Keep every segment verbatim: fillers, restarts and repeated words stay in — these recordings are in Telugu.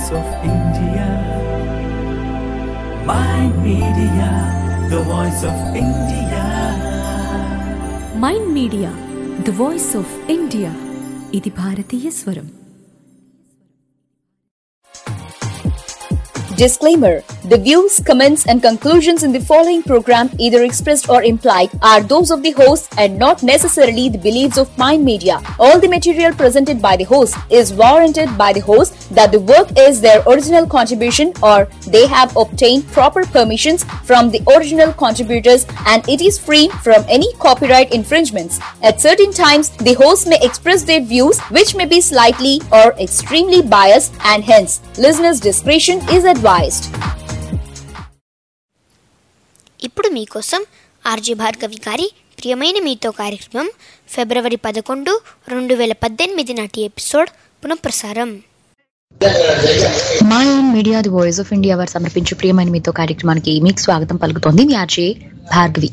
voice of India. Mind Media, the voice of India. Mind media the voice of India. ఇది భారతీయ స్వరం. Disclaimer: the views, comments and conclusions in the following program, either expressed or implied, are those of the host and not necessarily the beliefs of Mind Media. All the material presented by the host is warranted by the host that the work is their original contribution or they have obtained proper permissions from the original contributors and it is free from any copyright infringements. At certain times, the host may express their views which may be slightly or extremely biased and hence listeners' discretion is advised. ఇప్పుడు మీకోసం ఆర్జే భార్గవి గారి ప్రియమైన మీతో కార్యక్రమం ఫిబ్రవరి పదకొండు రెండు వేల పద్దెనిమిది నాటి ఎపిసోడ్ పునఃప్రసారం. Mind media the voice of India వారు సమర్పించే ప్రియమైన మీతో కార్యక్రమానికి మీకు స్వాగతం పలుకుతోంది మీ ఆర్జే భార్గవి.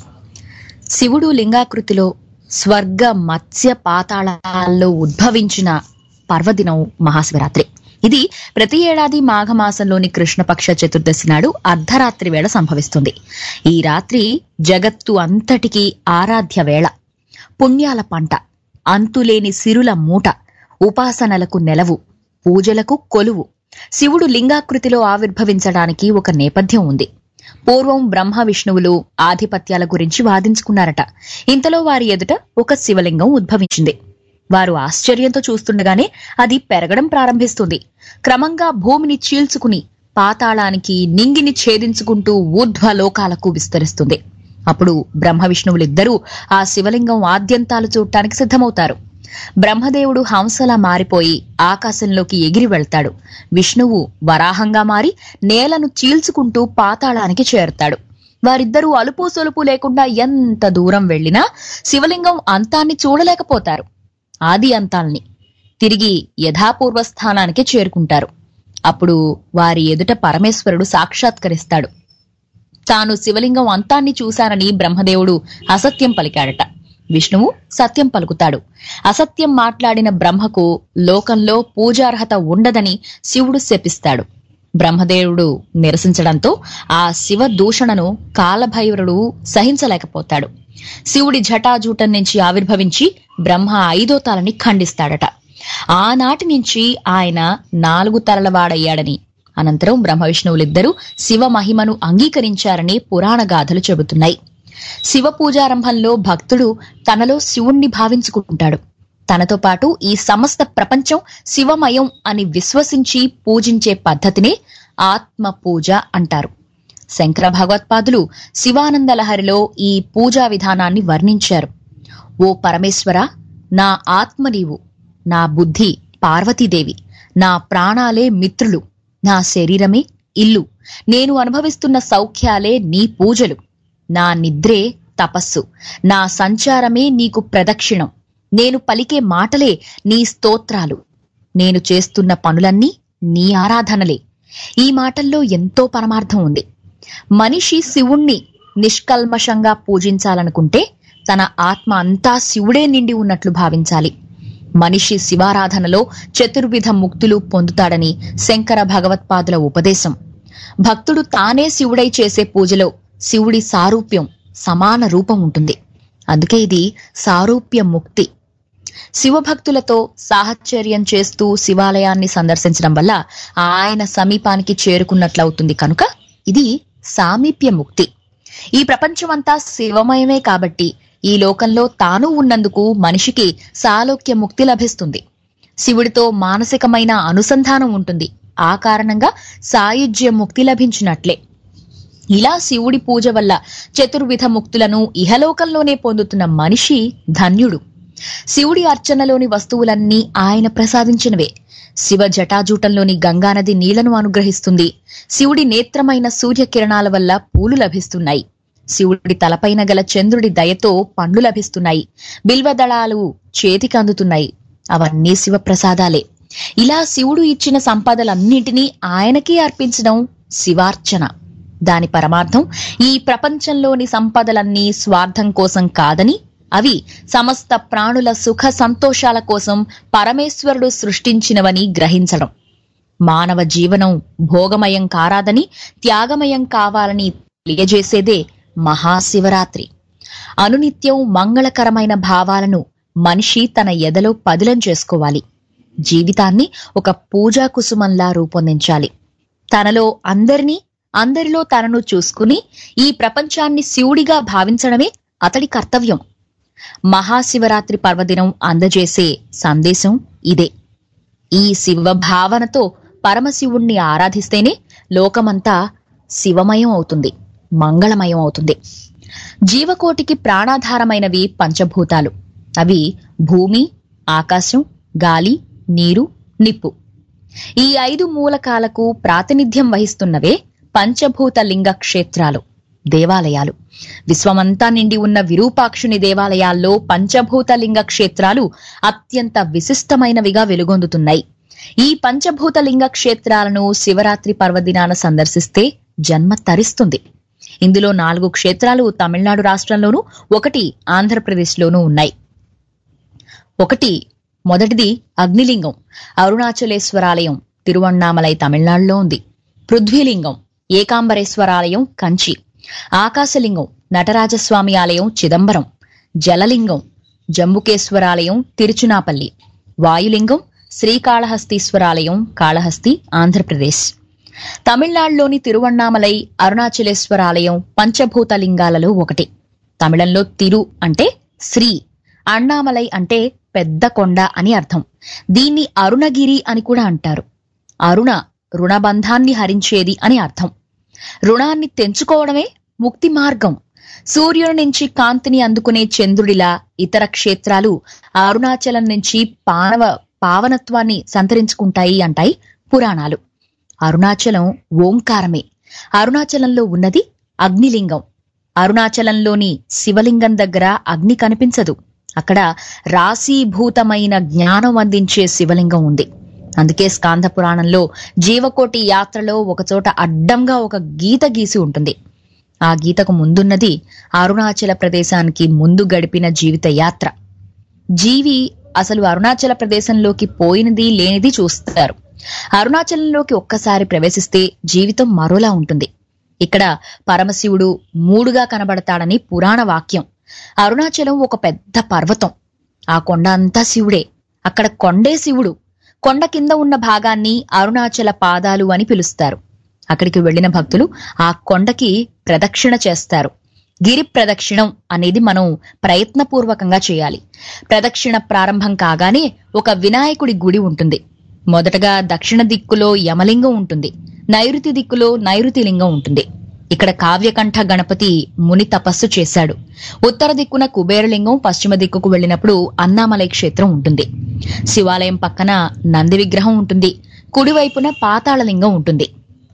శివుడు లింగాకృతిలో స్వర్గ మత్స్య పాతాళాల్లో ఉద్భవించిన పర్వదినం మహాశివరాత్రి. ఇది ప్రతి ఏడాది మాఘమాసంలోని కృష్ణపక్ష చతుర్దశి నాడు అర్ధరాత్రి వేళ సంభవిస్తుంది. ఈ రాత్రి జగత్తు అంతటికీ ఆరాధ్య వేళ, పుణ్యాల పంట, అంతులేని సిరుల మూట, ఉపాసనలకు నెలవు, పూజలకు కొలువు. శివుడు లింగాకృతిలో ఆవిర్భవించడానికి ఒక నేపథ్యం ఉంది. పూర్వం బ్రహ్మ విష్ణువులు ఆధిపత్యాల గురించి వాదించుకున్నారట. ఇంతలో వారి ఎదుట ఒక శివలింగం ఉద్భవించింది. వారు ఆశ్చర్యంతో చూస్తుండగానే అది పెరగడం ప్రారంభిస్తుంది. క్రమంగా భూమిని చీల్చుకుని పాతాళానికి, నింగిని ఛేదించుకుంటూ ఊర్ధ్వలోకాలకు విస్తరిస్తుంది. అప్పుడు బ్రహ్మ విష్ణువులిద్దరూ ఆ శివలింగం ఆద్యంతాలు చూడటానికి సిద్ధమవుతారు. బ్రహ్మదేవుడు హంసలా మారిపోయి ఆకాశంలోకి ఎగిరి వెళ్తాడు. విష్ణువు వరాహంగా మారి నేలను చీల్చుకుంటూ పాతాళానికి చేరుతాడు. వారిద్దరూ అలుపు సొలుపు లేకుండా ఎంత దూరం వెళ్లినా శివలింగం అంతాన్ని చూడలేకపోతారు. ఆది అంతాల్ని తిరిగి యథాపూర్వ స్థానానికి చేరుకుంటారు. అప్పుడు వారి ఎదుట పరమేశ్వరుడు సాక్షాత్కరిస్తాడు. తాను శివలింగం అంతాన్ని చూశానని బ్రహ్మదేవుడు అసత్యం పలికాడట. విష్ణువు సత్యం పలుకుతాడు. అసత్యం మాట్లాడిన బ్రహ్మకు లోకంలో పూజార్హత ఉండదని శివుడు శపిస్తాడు. బ్రహ్మదేవుడు నిరసించడంతో ఆ శివ దూషణను కాలభైరవుడు సహించలేకపోతాడు. శివుడి జటాజూటం నుంచి ఆవిర్భవించి బ్రహ్మ ఐదో తలని ఖండిస్తాడట. ఆనాటి నుంచి ఆయన నాలుగు తలలవాడయ్యాడని, అనంతరం బ్రహ్మ విష్ణువులిద్దరూ శివ మహిమను అంగీకరించారని పురాణ గాథలు చెబుతున్నాయి. శివ పూజారంభంలో భక్తుడు తనలో శివుణ్ణి భావించుకుంటాడు. తనతో పాటు ఈ సమస్త ప్రపంచం శివమయం అని విశ్వసించి పూజించే పద్ధతినే ఆత్మ పూజ అంటారు. శంకర భగవత్పాదులు శివానందలహరిలో ఈ పూజా విధానాన్ని వర్ణించారు. ఓ పరమేశ్వర, నా ఆత్మ నీవు, నా బుద్ధి పార్వతీదేవి, నా ప్రాణాలే మిత్రులు, నా శరీరమే ఇల్లు, నేను అనుభవిస్తున్న సౌఖ్యాలే నీ పూజలు, నా నిద్రే తపస్సు, నా సంచారమే నీకు ప్రదక్షిణం, నేను పలికే మాటలే నీ స్తోత్రాలు, నేను చేస్తున్న పనులన్నీ నీ ఆరాధనలే. ఈ మాటల్లో ఎంతో పరమార్థం ఉంది. మనిషి శివుణ్ణి నిష్కల్మషంగా పూజించాలనుకుంటే తన ఆత్మ అంతా శివుడే నిండి ఉన్నట్లు భావించాలి. మనిషి శివారాధనలో చతుర్విధ ముక్తులు పొందుతాడని శంకర భగవత్పాదుల ఉపదేశం. భక్తుడు తానే శివుడై చేసే పూజలో శివుడి సారూప్యం, సమాన రూపం ఉంటుంది. అందుకే ఇది సారూప్య ముక్తి. శివభక్తులతో సాహచర్యం చేస్తూ శివాలయాన్ని సందర్శించడం వల్ల ఆయన సమీపానికి చేరుకున్నట్లవుతుంది. కనుక ఇది సామీప్య ముక్తి. ఈ ప్రపంచమంతా శివమయమే కాబట్టి ఈ లోకంలో తాను ఉన్నందుకు మనిషికి సాలోక్య ముక్తి లభిస్తుంది. శివుడితో మానసికమైన అనుసంధానం ఉంటుంది. ఆ కారణంగా సాయుజ్య ముక్తి లభించినట్లే. ఇలా శివుడి పూజ వల్ల చతుర్విధ ముక్తులను ఇహలోకంలోనే పొందుతున్న మనిషి ధన్యుడు. శివుడి అర్చనలోని వస్తువులన్నీ ఆయన ప్రసాదించినవే. శివ జటాజూటంలోని గంగానది నీళ్లను అనుగ్రహిస్తుంది. శివుడి నేత్రమైన సూర్యకిరణాల వల్ల పూలు లభిస్తున్నాయి. శివుడి తలపైన గల చంద్రుడి దయతో పండ్లు లభిస్తున్నాయి. బిల్వదళాలు చేతికి అందుతున్నాయి. అవన్నీ శివ ప్రసాదాలే. ఇలా శివుడు ఇచ్చిన సంపదలన్నింటినీ ఆయనకే అర్పించడం శివార్చన. దాని పరమార్థం ఈ ప్రపంచంలోని సంపదలన్నీ స్వార్థం కోసం కాదని, అవి సమస్త ప్రాణుల సుఖ సంతోషాల కోసం పరమేశ్వరుడు సృష్టించినవని గ్రహించడం. మానవ జీవనం భోగమయం కారాదని, త్యాగమయం కావాలని తెలియజేసేదే మహాశివరాత్రి. అనునిత్యం మంగళకరమైన భావాలను మనిషి తన ఎదలో పదిలం చేసుకోవాలి. జీవితాన్ని ఒక పూజా కుసుమంలా రూపొందించాలి. తనలో అందరినీ, అందరిలో తనను చూసుకుని ఈ ప్రపంచాన్ని శివుడిగా భావించడమే అతడి కర్తవ్యం. మహాశివరాత్రి పర్వదినం అందజేసే సందేశం ఇదే. ఈ శివ భావనతో పరమశివుణ్ణి ఆరాధిస్తేనే లోకమంతా శివమయం అవుతుంది, మంగళమయం అవుతుంది. జీవకోటికి ప్రాణాధారమైనవి పంచభూతాలు. అవి భూమి, ఆకాశం, గాలి, నీరు, నిప్పు. ఈ ఐదు మూలకాలకు ప్రాతినిధ్యం వహిస్తున్నవే పంచభూత లింగ క్షేత్రాలు, దేవాలయాలు. విశ్వమంతా నిండి ఉన్న విరూపాక్షుని దేవాలయాల్లో పంచభూత లింగ క్షేత్రాలు అత్యంత విశిష్టమైనవిగా వెలుగొందుతున్నాయి. ఈ పంచభూత లింగ క్షేత్రాలను శివరాత్రి పర్వదినాన సందర్శిస్తే జన్మ తరిస్తుంది. ఇందులో నాలుగు క్షేత్రాలు తమిళనాడు రాష్ట్రంలోనూ, ఒకటి ఆంధ్రప్రదేశ్లోనూ ఉన్నాయి. ఒకటి మొదటిది అగ్నిలింగం, అరుణాచలేశ్వరాలయం, తిరువణ్ణామలై తమిళనాడులో ఉంది. పృథ్వీలింగం, ఏకాంబరేశ్వరాలయం, కంచి. ఆకాశలింగం, నటరాజస్వామి ఆలయం, చిదంబరం. జలలింగం, జంబుకేశ్వరాలయం, తిరుచునాపల్లి. వాయులింగం, శ్రీకాళహస్తీశ్వరాలయం, కాళహస్తి, ఆంధ్రప్రదేశ్. తమిళనాడులోని తిరువణ్ణామలై అరుణాచలేశ్వరాలయం పంచభూత లింగాలలో ఒకటి. తమిళంలో తిరు అంటే శ్రీ, అన్నామలై అంటే పెద్ద కొండ అని అర్థం. దీన్ని అరుణగిరి అని కూడా అంటారు. అరుణ రుణబంధాన్ని హరించేది అని అర్థం. రుణాన్ని తెంచుకోవడమే ముక్తి మార్గం. సూర్యుడి నుంచి కాంతిని అందుకునే చంద్రుడిలా ఇతర క్షేత్రాలు అరుణాచలం నుంచి పానవ పావనత్వాన్ని సంతరించుకుంటాయి అంటాయి పురాణాలు. అరుణాచలం ఓంకారమే. అరుణాచలంలో ఉన్నది అగ్నిలింగం. అరుణాచలంలోని శివలింగం దగ్గర అగ్ని కనిపించదు. అక్కడ రాశీభూతమైన జ్ఞానం అందించే శివలింగం ఉంది. అందుకే స్కాంద పురాణంలో జీవకోటి యాత్రలో ఒకచోట అడ్డంగా ఒక గీత గీసి ఉంటుంది. ఆ గీతకు ముందున్నది అరుణాచల ప్రదేశానికి ముందు గడిపిన జీవిత యాత్ర. జీవి అసలు అరుణాచల ప్రదేశంలోకి పోయినది లేనిది చూస్తారు. అరుణాచలంలోకి ఒక్కసారి ప్రవేశిస్తే జీవితం మరోలా ఉంటుంది. ఇక్కడ పరమశివుడు మూడుగా కనబడతాడని పురాణ వాక్యం. అరుణాచలం ఒక పెద్ద పర్వతం. ఆ కొండ అంతా శివుడే. అక్కడ కొండే శివుడు. కొండ కింద ఉన్న భాగాన్ని అరుణాచల పాదాలు అని పిలుస్తారు. అక్కడికి వెళ్లిన భక్తులు ఆ కొండకి ప్రదక్షిణ చేస్తారు. గిరి ప్రదక్షిణం అనేది మనం ప్రయత్నపూర్వకంగా చేయాలి. ప్రదక్షిణ ప్రారంభం కాగానే ఒక వినాయకుడి గుడి ఉంటుంది. మొదటగా దక్షిణ దిక్కులో యమలింగం ఉంటుంది. నైరుతి దిక్కులో నైరుతి లింగం ఉంటుంది. ఇక్కడ కావ్యకంఠ గణపతి ముని తపస్సు చేశాడు. ఉత్తర దిక్కున కుబేరలింగం, పశ్చిమ దిక్కుకు వెళ్లినప్పుడు అన్నామలై క్షేత్రం ఉంటుంది. శివాలయం పక్కన నంది విగ్రహం ఉంటుంది. కుడివైపున పాతాళలింగం ఉంటుంది.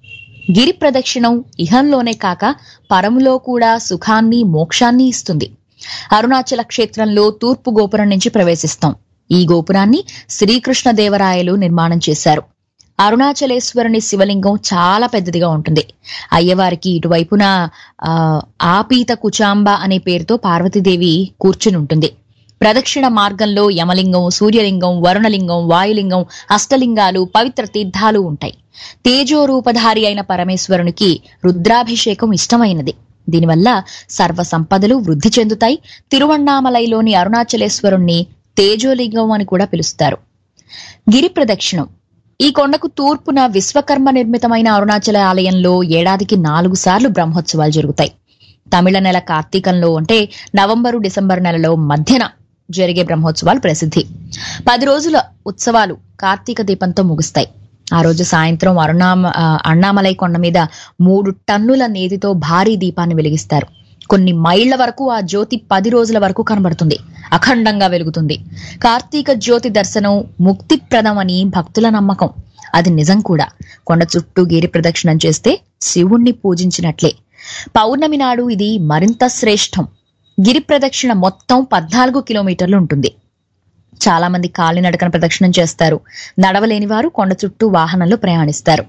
గిరి ప్రదక్షిణం ఇహంలోనే కాక పరములో కూడా సుఖాన్ని, మోక్షాన్ని ఇస్తుంది. అరుణాచల క్షేత్రంలో తూర్పు గోపురం నుంచి ప్రవేశిస్తాం. ఈ గోపురాన్ని శ్రీకృష్ణదేవరాయలు నిర్మాణం చేశారు. అరుణాచలేశ్వరుని శివలింగం చాలా పెద్దదిగా ఉంటుంది. అయ్యవారికి ఇటువైపున ఆ ఆపీత కుచాంబ అనే పేరుతో పార్వతీదేవి కూర్చుని ఉంటుంది. ప్రదక్షిణ మార్గంలో యమలింగం, సూర్యలింగం, వరుణలింగం, వాయులింగం, అష్టలింగాలు, పవిత్ర తీర్థాలు ఉంటాయి. తేజోరూపధారి అయిన పరమేశ్వరునికి రుద్రాభిషేకం ఇష్టమైనది. దీనివల్ల సర్వ సంపదలు వృద్ధి చెందుతాయి. తిరువణ్ణామలైలోని అరుణాచలేశ్వరుణ్ణి తేజోలింగం అని కూడా పిలుస్తారు. గిరి ప్రదక్షిణం. ఈ కొండకు తూర్పున విశ్వకర్మ నిర్మితమైన అరుణాచల ఆలయంలో ఏడాదికి నాలుగు సార్లు బ్రహ్మోత్సవాలు జరుగుతాయి. తమిళ నెల కార్తీకంలో అంటే నవంబరు, డిసెంబర్ నెలలో మధ్యన జరిగే బ్రహ్మోత్సవాలు ప్రసిద్ధి. పది రోజుల ఉత్సవాలు కార్తీక దీపంతో ముగుస్తాయి. ఆ రోజు సాయంత్రం అరుణామ అన్నామలై కొండ మీద మూడు టన్నుల నేతితో భారీ దీపాన్ని వెలిగిస్తారు. కొన్ని మైళ్ల వరకు ఆ జ్యోతి పది రోజుల వరకు కనబడుతుంది. అఖండంగా వెలుగుతుంది. కార్తీక జ్యోతి దర్శనం ముక్తిప్రదం అని భక్తుల నమ్మకం. అది నిజం కూడా. కొండ చుట్టూ గిరి ప్రదక్షిణం చేస్తే శివుణ్ణి పూజించినట్లే. పౌర్ణమి నాడు ఇది మరింత శ్రేష్టం. గిరి ప్రదక్షిణ మొత్తం పద్నాలుగు కిలోమీటర్లు ఉంటుంది. చాలా మంది కాలినడకన ప్రదక్షిణం చేస్తారు. నడవలేని వారు కొండ చుట్టూ వాహనంలో ప్రయాణిస్తారు.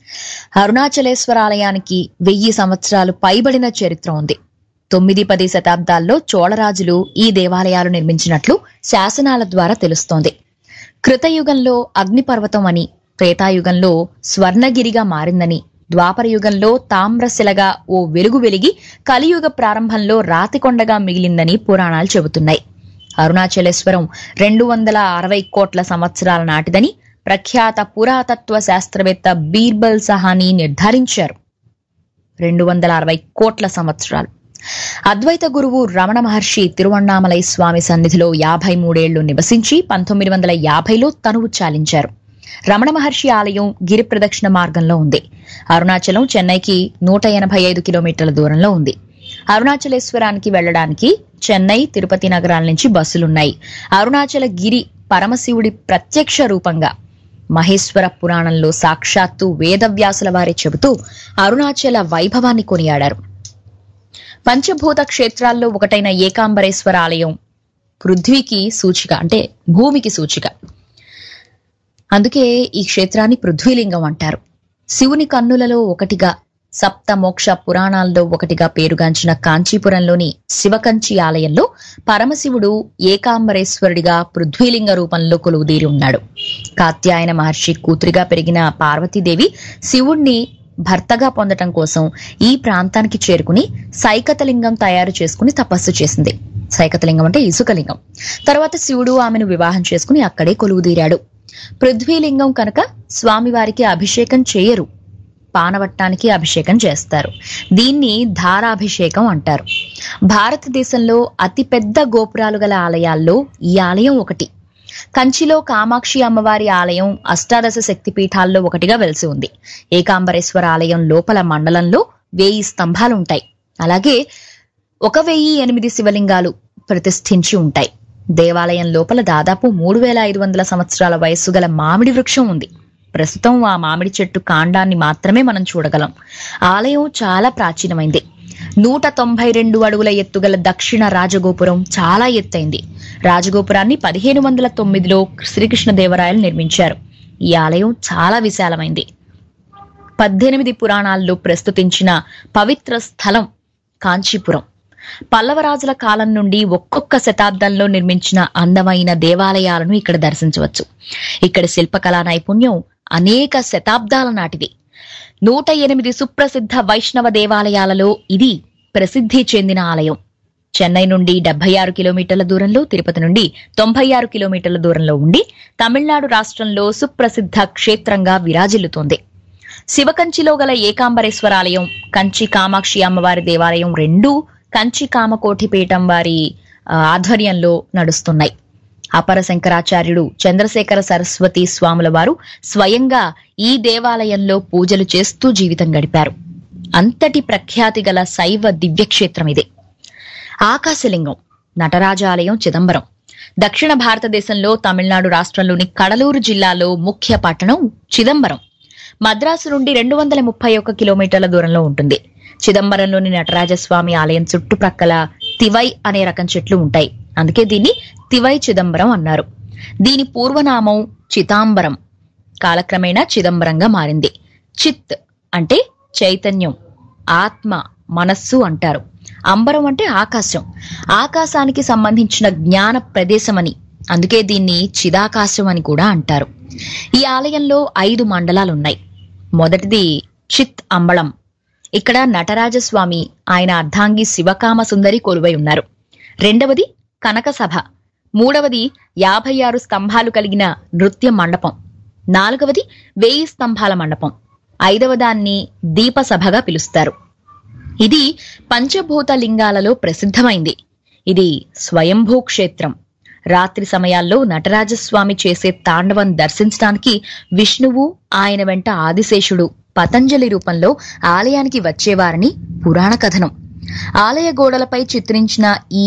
అరుణాచలేశ్వరాలయానికి వెయ్యి సంవత్సరాలు పైబడిన చరిత్ర ఉంది. తొమ్మిది పది శతాబ్దాల్లో చోళరాజులు ఈ దేవాలయాలు నిర్మించినట్లు శాసనాల ద్వారా తెలుస్తోంది. కృతయుగంలో అగ్నిపర్వతం అని, త్రేతాయుగంలో స్వర్ణగిరిగా మారిందని, ద్వాపర యుగంలో తామ్రశిలగా ఓ వెలుగు వెలిగి కలియుగ ప్రారంభంలో రాతికొండగా మిగిలిందని పురాణాలు చెబుతున్నాయి. అరుణాచలేశ్వరం రెండు వందల అరవై కోట్ల సంవత్సరాల నాటిదని ప్రఖ్యాత పురాతత్వ శాస్త్రవేత్త బీర్బల్ సహానీ నిర్ధారించారు. రెండు వందల అరవై కోట్ల సంవత్సరాలు. అద్వైత గురువు రమణ మహర్షి తిరువణ్ణామలై స్వామి సన్నిధిలో యాభై మూడేళ్లు నివసించి పంతొమ్మిది వందల యాభైలో తనువు చాలించారు. రమణ మహర్షి ఆలయం గిరి ప్రదక్షిణ మార్గంలో ఉంది. అరుణాచలం చెన్నైకి నూట ఎనభై ఐదు కిలోమీటర్ల దూరంలో ఉంది. అరుణాచలేశ్వరానికి వెళ్లడానికి చెన్నై, తిరుపతి నగరాల నుంచి బస్సులున్నాయి. అరుణాచల గిరి పరమశివుడి ప్రత్యక్ష రూపంగా మహేశ్వర పురాణంలో సాక్షాత్తు వేదవ్యాసుల వారే చెబుతూ అరుణాచల వైభవాన్ని కొనియాడారు. పంచభూత క్షేత్రాల్లో ఒకటైన ఏకాంబరేశ్వర ఆలయం పృథ్వీకి సూచిక, అంటే భూమికి సూచిక. అందుకే ఈ క్షేత్రాన్ని పృథ్వీలింగం అంటారు. శివుని కన్నులలో ఒకటిగా, సప్త మోక్ష పురాణాల్లో ఒకటిగా పేరుగాంచిన కాంచీపురంలోని శివకంచి ఆలయంలో పరమశివుడు ఏకాంబరేశ్వరుడిగా పృథ్వీలింగ రూపంలో కొలువుదీరి ఉన్నాడు. కాత్యాయన మహర్షి కూతురిగా పెరిగిన పార్వతీదేవి శివుణ్ణి భర్తగా పొందటం కోసం ఈ ప్రాంతానికి చేరుకుని సైకతలింగం తయారు చేసుకుని తపస్సు చేసింది. సైకతలింగం అంటే ఇసుకలింగం. తర్వాత శివుడు ఆమెను వివాహం చేసుకుని అక్కడే కొలువుదీరాడు. పృథ్వీలింగం కనుక స్వామివారికి అభిషేకం చేయరు, పానవట్టానికి అభిషేకం చేస్తారు. దీన్ని ధారాభిషేకం అంటారు. భారతదేశంలో అతిపెద్ద గోపురాలు గల ఆలయాల్లో ఈ ఆలయం ఒకటి. కంచిలో కామాక్షి అమ్మవారి ఆలయం అష్టాదశ శక్తిపీఠాల్లో ఒకటిగా వెలిసి ఉంది. ఏకాంబరేశ్వర ఆలయం లోపల మండలంలో వెయ్యి స్తంభాలుంటాయి. అలాగే ఒక వెయ్యి ఎనిమిది శివలింగాలు ప్రతిష్ఠించి ఉంటాయి. దేవాలయం లోపల దాదాపు మూడు వేల ఐదు వందల సంవత్సరాల వయస్సు గల మామిడి వృక్షం ఉంది. ప్రస్తుతం ఆ మామిడి చెట్టు కాండాన్ని మాత్రమే మనం చూడగలం. ఆలయం చాలా ప్రాచీనమైంది. నూట తొంభై రెండు అడుగుల ఎత్తుగల దక్షిణ రాజగోపురం చాలా ఎత్తైంది. రాజగోపురాన్ని పదిహేను వందల తొమ్మిదిలో శ్రీకృష్ణదేవరాయలు నిర్మించారు. ఈ ఆలయం చాలా విశాలమైంది. పద్దెనిమిది పురాణాల్లో ప్రస్తుతించిన పవిత్ర స్థలం కాంచీపురం. పల్లవరాజుల కాలం నుండి ఒక్కొక్క శతాబ్దంలో నిర్మించిన అందమైన దేవాలయాలను ఇక్కడ దర్శించవచ్చు. ఇక్కడ శిల్పకళా నైపుణ్యం అనేక శతాబ్దాల నాటిది. నూట ఎనిమిది సుప్రసిద్ధ వైష్ణవ దేవాలయాలలో ఇది ప్రసిద్ధి చెందిన ఆలయం. చెన్నై నుండి డెబ్బై ఆరు కిలోమీటర్ల దూరంలో, తిరుపతి నుండి తొంభై ఆరు కిలోమీటర్ల దూరంలో ఉండి తమిళనాడు రాష్ట్రంలో సుప్రసిద్ధ క్షేత్రంగా విరాజిల్లుతోంది. శివకంచిలో గల ఏకాంబరేశ్వర ఆలయం, కంచి కామాక్షి అమ్మవారి దేవాలయం రెండూ కంచి కామకోటి పీఠం వారి ఆధ్వర్యంలో నడుస్తున్నాయి. అపర శంకరాచార్యుడు చంద్రశేఖర సరస్వతి స్వాముల వారు స్వయంగా ఈ దేవాలయంలో పూజలు చేస్తూ జీవితం గడిపారు. అంతటి ప్రఖ్యాతి గల శైవ దివ్యక్షేత్రం ఇది. ఆకాశలింగం నటరాజాలయం చిదంబరం. దక్షిణ భారతదేశంలో తమిళనాడు రాష్ట్రంలోని కడలూరు జిల్లాలో ముఖ్య పట్టణం చిదంబరం. మద్రాసు నుండి రెండు వందల ముప్పై ఒక్క కిలోమీటర్ల దూరంలో ఉంటుంది. చిదంబరంలోని నటరాజస్వామి ఆలయం చుట్టుప్రక్కల తివై అనే రకం చెట్లు ఉంటాయి. అందుకే దీన్ని తివై చిదంబరం అన్నారు. దీని పూర్వనామం చితాంబరం, కాలక్రమేణా చిదంబరంగా మారింది. చిత్ అంటే చైతన్యం, ఆత్మ, మనస్సు అంటారు. అంబరం అంటే ఆకాశం, ఆకాశానికి సంబంధించిన జ్ఞాన ప్రదేశమని, అందుకే దీన్ని చిదాకాశం అని కూడా అంటారు. ఈ ఆలయంలో ఐదు మండలాలున్నాయి. మొదటిది చిత్ అంబళం. ఇక్కడ నటరాజస్వామి, ఆయన అర్ధాంగి శివకామ సుందరి కొలువై ఉన్నారు. రెండవది కనక సభ. మూడవది యాభై ఆరు స్తంభాలు కలిగిన నృత్య మండపం. నాలుగవది వెయ్యి స్తంభాల మండపం. ఐదవ దాన్ని దీపసభగా పిలుస్తారు. ఇది పంచభూత లింగాలలో ప్రసిద్ధమైంది. ఇది స్వయంభూ క్షేత్రం. రాత్రి సమయాల్లో నటరాజస్వామి చేసే తాండవం దర్శించడానికి విష్ణువు, ఆయన వెంట ఆదిశేషుడు పతంజలి రూపంలో ఆలయానికి వచ్చేవారని పురాణ కథనం. ఆలయ గోడలపై చిత్రించిన ఈ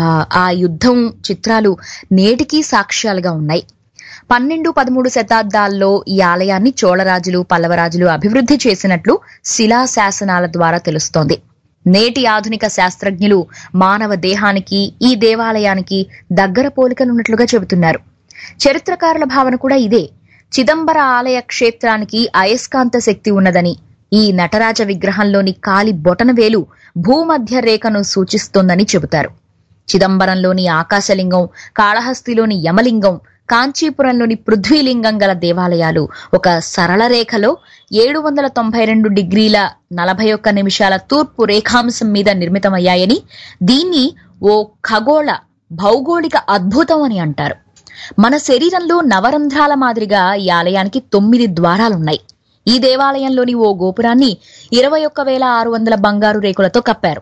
ఆ యుద్ధం చిత్రాలు నేటికీ సాక్ష్యాలుగా ఉన్నాయి. పన్నెండు పదమూడు శతాబ్దాల్లో ఈ ఆలయాన్ని చోళరాజులు, పల్లవరాజులు అభివృద్ధి చేసినట్లు శిలాశాసనాల ద్వారా తెలుస్తోంది. నేటి ఆధునిక శాస్త్రజ్ఞులు మానవ దేహానికి ఈ దేవాలయానికి దగ్గర పోలికలున్నట్లుగా చెబుతున్నారు. చరిత్రకారుల భావన కూడా ఇదే. చిదంబర ఆలయ క్షేత్రానికి అయస్కాంత శక్తి ఉన్నదని, ఈ నటరాజ విగ్రహంలోని కాలి బొటనవేలు భూమధ్య రేఖను సూచిస్తోందని చెబుతారు. చిదంబరంలోని ఆకాశలింగం, కాళహస్తిలోని యమలింగం, కాంచీపురంలోని పృథ్వీలింగం గల దేవాలయాలు ఒక సరళ రేఖలో ఏడు వందల తొంభై రెండు డిగ్రీల నలభై ఒక్క నిమిషాల తూర్పు రేఖాంశం మీద నిర్మితమయ్యాయని, దీన్ని ఓ ఖగోళ భౌగోళిక అద్భుతం అని అంటారు. మన శరీరంలో నవరంధ్రాల మాదిరిగా ఈ ఆలయానికి తొమ్మిది ద్వారాలున్నాయి. ఈ దేవాలయంలోని ఓ గోపురాన్ని ఇరవై ఒక్క వేల ఆరు వందల బంగారు రేకులతో కప్పారు.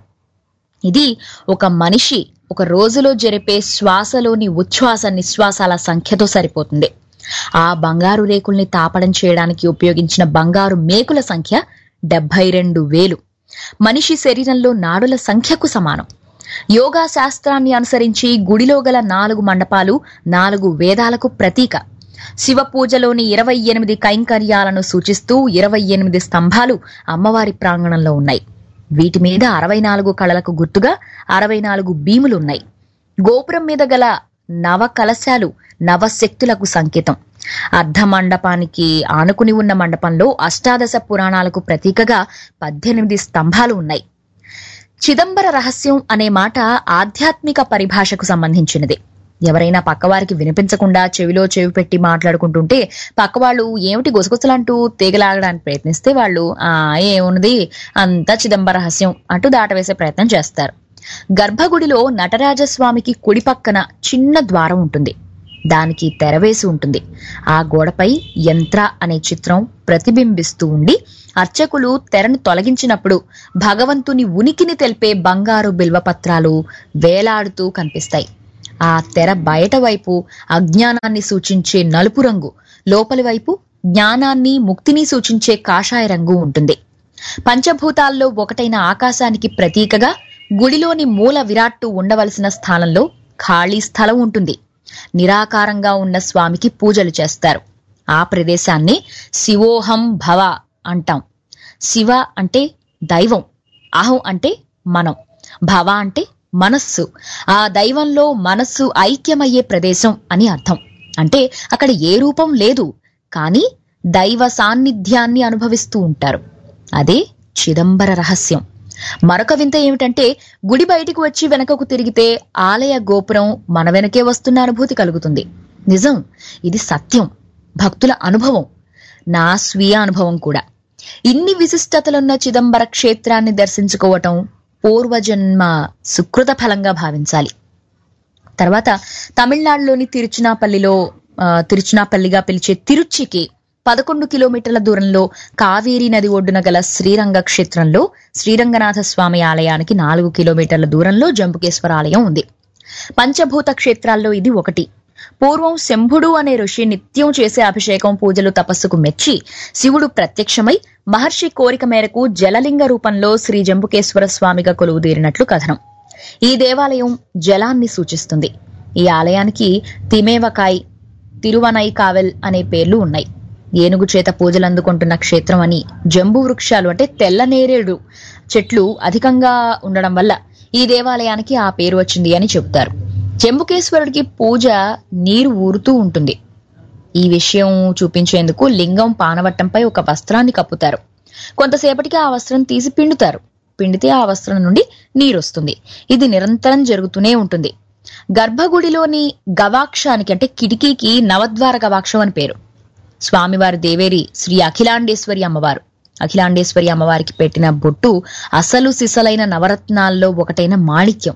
ఇది ఒక మనిషి ఒక రోజులో జరిపే శ్వాసలోని ఉచ్ఛ్వాస నిశ్వాసాల సంఖ్యతో సరిపోతుంది. ఆ బంగారు రేకుల్ని తాపడం చేయడానికి ఉపయోగించిన బంగారు మేకుల సంఖ్య డెబ్బై రెండు వేలు. మనిషి శరీరంలో నాడుల సంఖ్యకు సమానం. యోగా శాస్త్రాన్ని అనుసరించి గుడిలో గల నాలుగు మండపాలు నాలుగు వేదాలకు ప్రతీక. శివ పూజలోని ఇరవై ఎనిమిది కైంకర్యాలను సూచిస్తూ ఇరవై ఎనిమిది స్తంభాలు అమ్మవారి ప్రాంగణంలో ఉన్నాయి. వీటి మీద అరవై నాలుగు కళలకు గుర్తుగా అరవై నాలుగు భీములున్నాయి. గోపురం మీద గల నవ కలశాలు నవశక్తులకు సంకేతం. అర్ధ మండపానికి ఆనుకుని ఉన్న మండపంలో అష్టాదశ పురాణాలకు ప్రతీకగా పద్దెనిమిది స్తంభాలు ఉన్నాయి. చిదంబర రహస్యం అనే మాట ఆధ్యాత్మిక పరిభాషకు సంబంధించినది. ఎవరైనా పక్కవారికి వినిపించకుండా చెవిలో చెవి పెట్టి మాట్లాడుకుంటుంటే పక్కవాళ్ళు ఏమిటి గుసగుసలంటూ తీగలాగడానికి ప్రయత్నిస్తే వాళ్ళు ఆ ఏమున్నది అంతా చిదంబర రహస్యం అంటూ దాటవేసే ప్రయత్నం చేస్తారు. గర్భగుడిలో నటరాజస్వామికి కుడి పక్కన చిన్న ద్వారం ఉంటుంది. దానికి తెరవేసి ఉంటుంది. ఆ గోడపై యంత్ర అనే చిత్రం ప్రతిబింబిస్తూ ఉండి అర్చకులు తెరను తొలగించినప్పుడు భగవంతుని ఉనికిని తెలిపే బంగారు బిల్వపత్రాలు వేలాడుతూ కనిపిస్తాయి. ఆ తెర బయట వైపు అజ్ఞానాన్ని సూచించే నలుపు రంగు, లోపలి వైపు జ్ఞానాన్ని ముక్తిని సూచించే కాషాయ రంగు ఉంటుంది. పంచభూతాల్లో ఒకటైన ఆకాశానికి ప్రతీకగా గుడిలోని మూల విరాట్టు ఉండవలసిన స్థానంలో ఖాళీ స్థలం ఉంటుంది. నిరాకారంగా ఉన్న స్వామికి పూజలు చేస్తారు. ఆ ప్రదేశాన్ని శివోహం భవ అంటాం. శివ అంటే దైవం, అహం అంటే మనం, భవ అంటే మనస్సు. ఆ దైవంలో మనస్సు ఐక్యమయ్యే ప్రదేశం అని అర్థం. అంటే అక్కడ ఏ రూపం లేదు, కానీ దైవ సాన్నిధ్యాన్ని అనుభవిస్తూ ఉంటారు. అదే చిదంబర రహస్యం. మరొక వింత ఏమిటంటే గుడి బయటికి వచ్చి వెనకకు తిరిగితే ఆలయ గోపురం మన వెనకే వస్తున్న అనుభూతి కలుగుతుంది. నిజం, ఇది సత్యం, భక్తుల అనుభవం, నా స్వీయ అనుభవం కూడా. ఇన్ని విశిష్టతలున్న చిదంబర క్షేత్రాన్ని దర్శించుకోవటం పూర్వజన్మ సుకృత ఫలంగా భావించాలి. తర్వాత తమిళనాడులోని తిరుచునాపల్లిలో తిరుచునాపల్లిగా పిలిచే తిరుచికి పదకొండు కిలోమీటర్ల దూరంలో కావేరీ నది ఒడ్డున గల శ్రీరంగ క్షేత్రంలో శ్రీరంగనాథ స్వామి ఆలయానికి నాలుగు కిలోమీటర్ల దూరంలో జంబుకేశ్వర ఆలయం ఉంది. పంచభూత క్షేత్రాల్లో ఇది ఒకటి. పూర్వం శంభుడు అనే ఋషి నిత్యం చేసే అభిషేకం పూజలు తపస్సుకు మెచ్చి శివుడు ప్రత్యక్షమై మహర్షి కోరిక మేరకు జలలింగ రూపంలో శ్రీ జంబుకేశ్వర స్వామిగా కొలువుదీరినట్లు కథనం. ఈ దేవాలయం జలాన్ని సూచిస్తుంది. ఈ ఆలయానికి తిమేవకాయ్, తిరువనై కావెల్ అనే పేర్లు ఉన్నాయి. ఏనుగు చేత పూజలు అందుకుంటున్న క్షేత్రం అని, జంబు వృక్షాలు అంటే తెల్ల నేరేడు చెట్లు అధికంగా ఉండడం వల్ల ఈ దేవాలయానికి ఆ పేరు వచ్చింది అని చెబుతారు. జంబుకేశ్వరుడికి పూజ నీరు ఊరుతూ ఉంటుంది. ఈ విషయం చూపించేందుకు లింగం పానవట్టంపై ఒక వస్త్రాన్ని కప్పుతారు. కొంతసేపటికి ఆ వస్త్రం తీసి పిండుతారు. పిండితే ఆ వస్త్రం నుండి నీరు వస్తుంది. ఇది నిరంతరం జరుగుతూనే ఉంటుంది. గర్భగుడిలోని గవాక్షానికి అంటే కిటికీకి నవద్వార గవాక్షం అని పేరు. స్వామివారి దేవేరి శ్రీ అఖిలాండేశ్వరి అమ్మవారు. అఖిలాండేశ్వరి అమ్మవారికి పెట్టిన బొట్టు అసలు సిసలైన నవరత్నాల్లో ఒకటైన మాణిక్యం.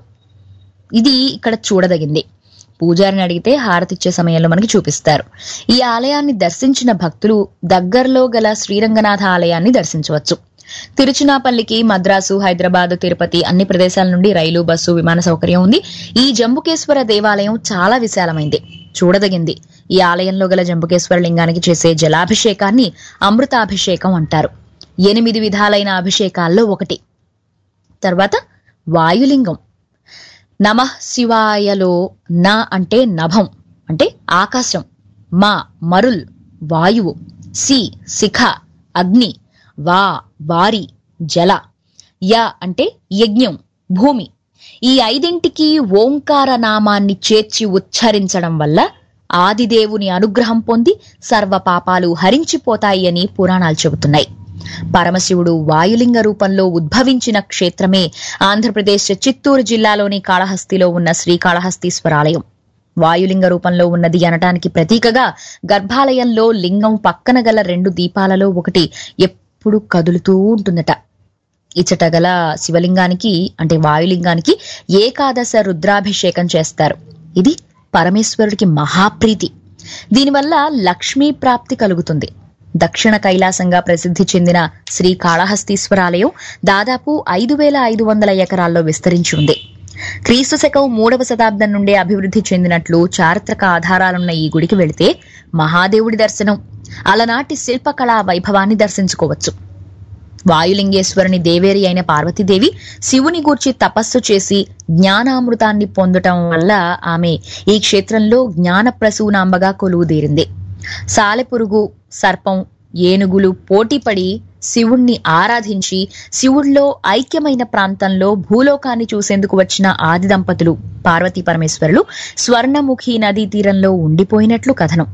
ఇది ఇక్కడ చూడదగింది. పూజారిని అడిగితే హారతిచ్చే సమయంలో మనకి చూపిస్తారు. ఈ ఆలయాన్ని దర్శించిన భక్తులు దగ్గరలో గల శ్రీరంగనాథ ఆలయాన్ని దర్శించవచ్చు. తిరుచునాపల్లికి మద్రాసు, హైదరాబాద్, తిరుపతి అన్ని ప్రదేశాల నుండి రైలు, బస్సు, విమాన సౌకర్యం ఉంది. ఈ జంబుకేశ్వర దేవాలయం చాలా విశాలమైంది, చూడదగింది. ఈ ఆలయంలో గల జంబుకేశ్వర లింగానికి చేసే జలాభిషేకాన్ని అమృతాభిషేకం అంటారు. ఎనిమిది విధాలైన అభిషేకాల్లో ఒకటి. తర్వాత వాయులింగం. నమః శివాయలో న అంటే నభం అంటే ఆకాశం, మా మరుల్ వాయువు, సి శిఖ అగ్ని, వా వారి జల, య అంటే యజ్ఞం భూమి. ఈ ఐదింటికి ఓంకార నామాన్ని చేర్చి ఉచ్చరించడం వల్ల ఆదిదేవుని అనుగ్రహం పొంది సర్వ పాపాలు హరించిపోతాయి అని పురాణాలు చెబుతున్నాయి. పరమశివుడు వాయులింగ రూపంలో ఉద్భవించిన క్షేత్రమే ఆంధ్రప్రదేశ్ చిత్తూరు జిల్లాలోని కాళహస్తిలో ఉన్న శ్రీకాళహస్తీశ్వరాలయం. వాయులింగ రూపంలో ఉన్నది అనటానికి ప్రతీకగా గర్భాలయంలో లింగం పక్కన గల రెండు దీపాలలో ఒకటి ఎప్పుడు కదులుతూ ఉంటుందట. ఇచ్చట గల శివలింగానికి అంటే వాయులింగానికి ఏకాదశ రుద్రాభిషేకం చేస్తారు. ఇది పరమేశ్వరుడికి మహాప్రీతి. దీనివల్ల లక్ష్మీ ప్రాప్తి కలుగుతుంది. దక్షిణ కైలాసంగా ప్రసిద్ధి చెందిన శ్రీ కాళహస్తీశ్వరాలయం దాదాపు ఐదు వేల ఐదు వందల ఎకరాల్లో విస్తరించి ఉంది. క్రీస్తు శకం మూడవ శతాబ్దం నుండే అభివృద్ధి చెందినట్లు చారిత్రక ఆధారాలున్న ఈ గుడికి వెళితే మహాదేవుడి దర్శనం, అలనాటి శిల్పకళా వైభవాన్ని దర్శించుకోవచ్చు. వాయులింగేశ్వరుని దేవేరి అయిన పార్వతీదేవి శివుని గూర్చి తపస్సు చేసి జ్ఞానామృతాన్ని పొందటం వల్ల ఆమె ఈ క్షేత్రంలో జ్ఞాన ప్రసూనాంబగా కొలువుదీరింది. సాలెపురుగు, సర్పం, ఏనుగులు పోటీపడి శివుణ్ణి ఆరాధించి శివుడిలో ఐక్యమైన ప్రాంతంలో భూలోకాన్ని చూసేందుకు వచ్చిన ఆది దంపతులు పార్వతీ పరమేశ్వరులు స్వర్ణముఖి నదీ తీరంలో ఉండిపోయినట్లు కథనం.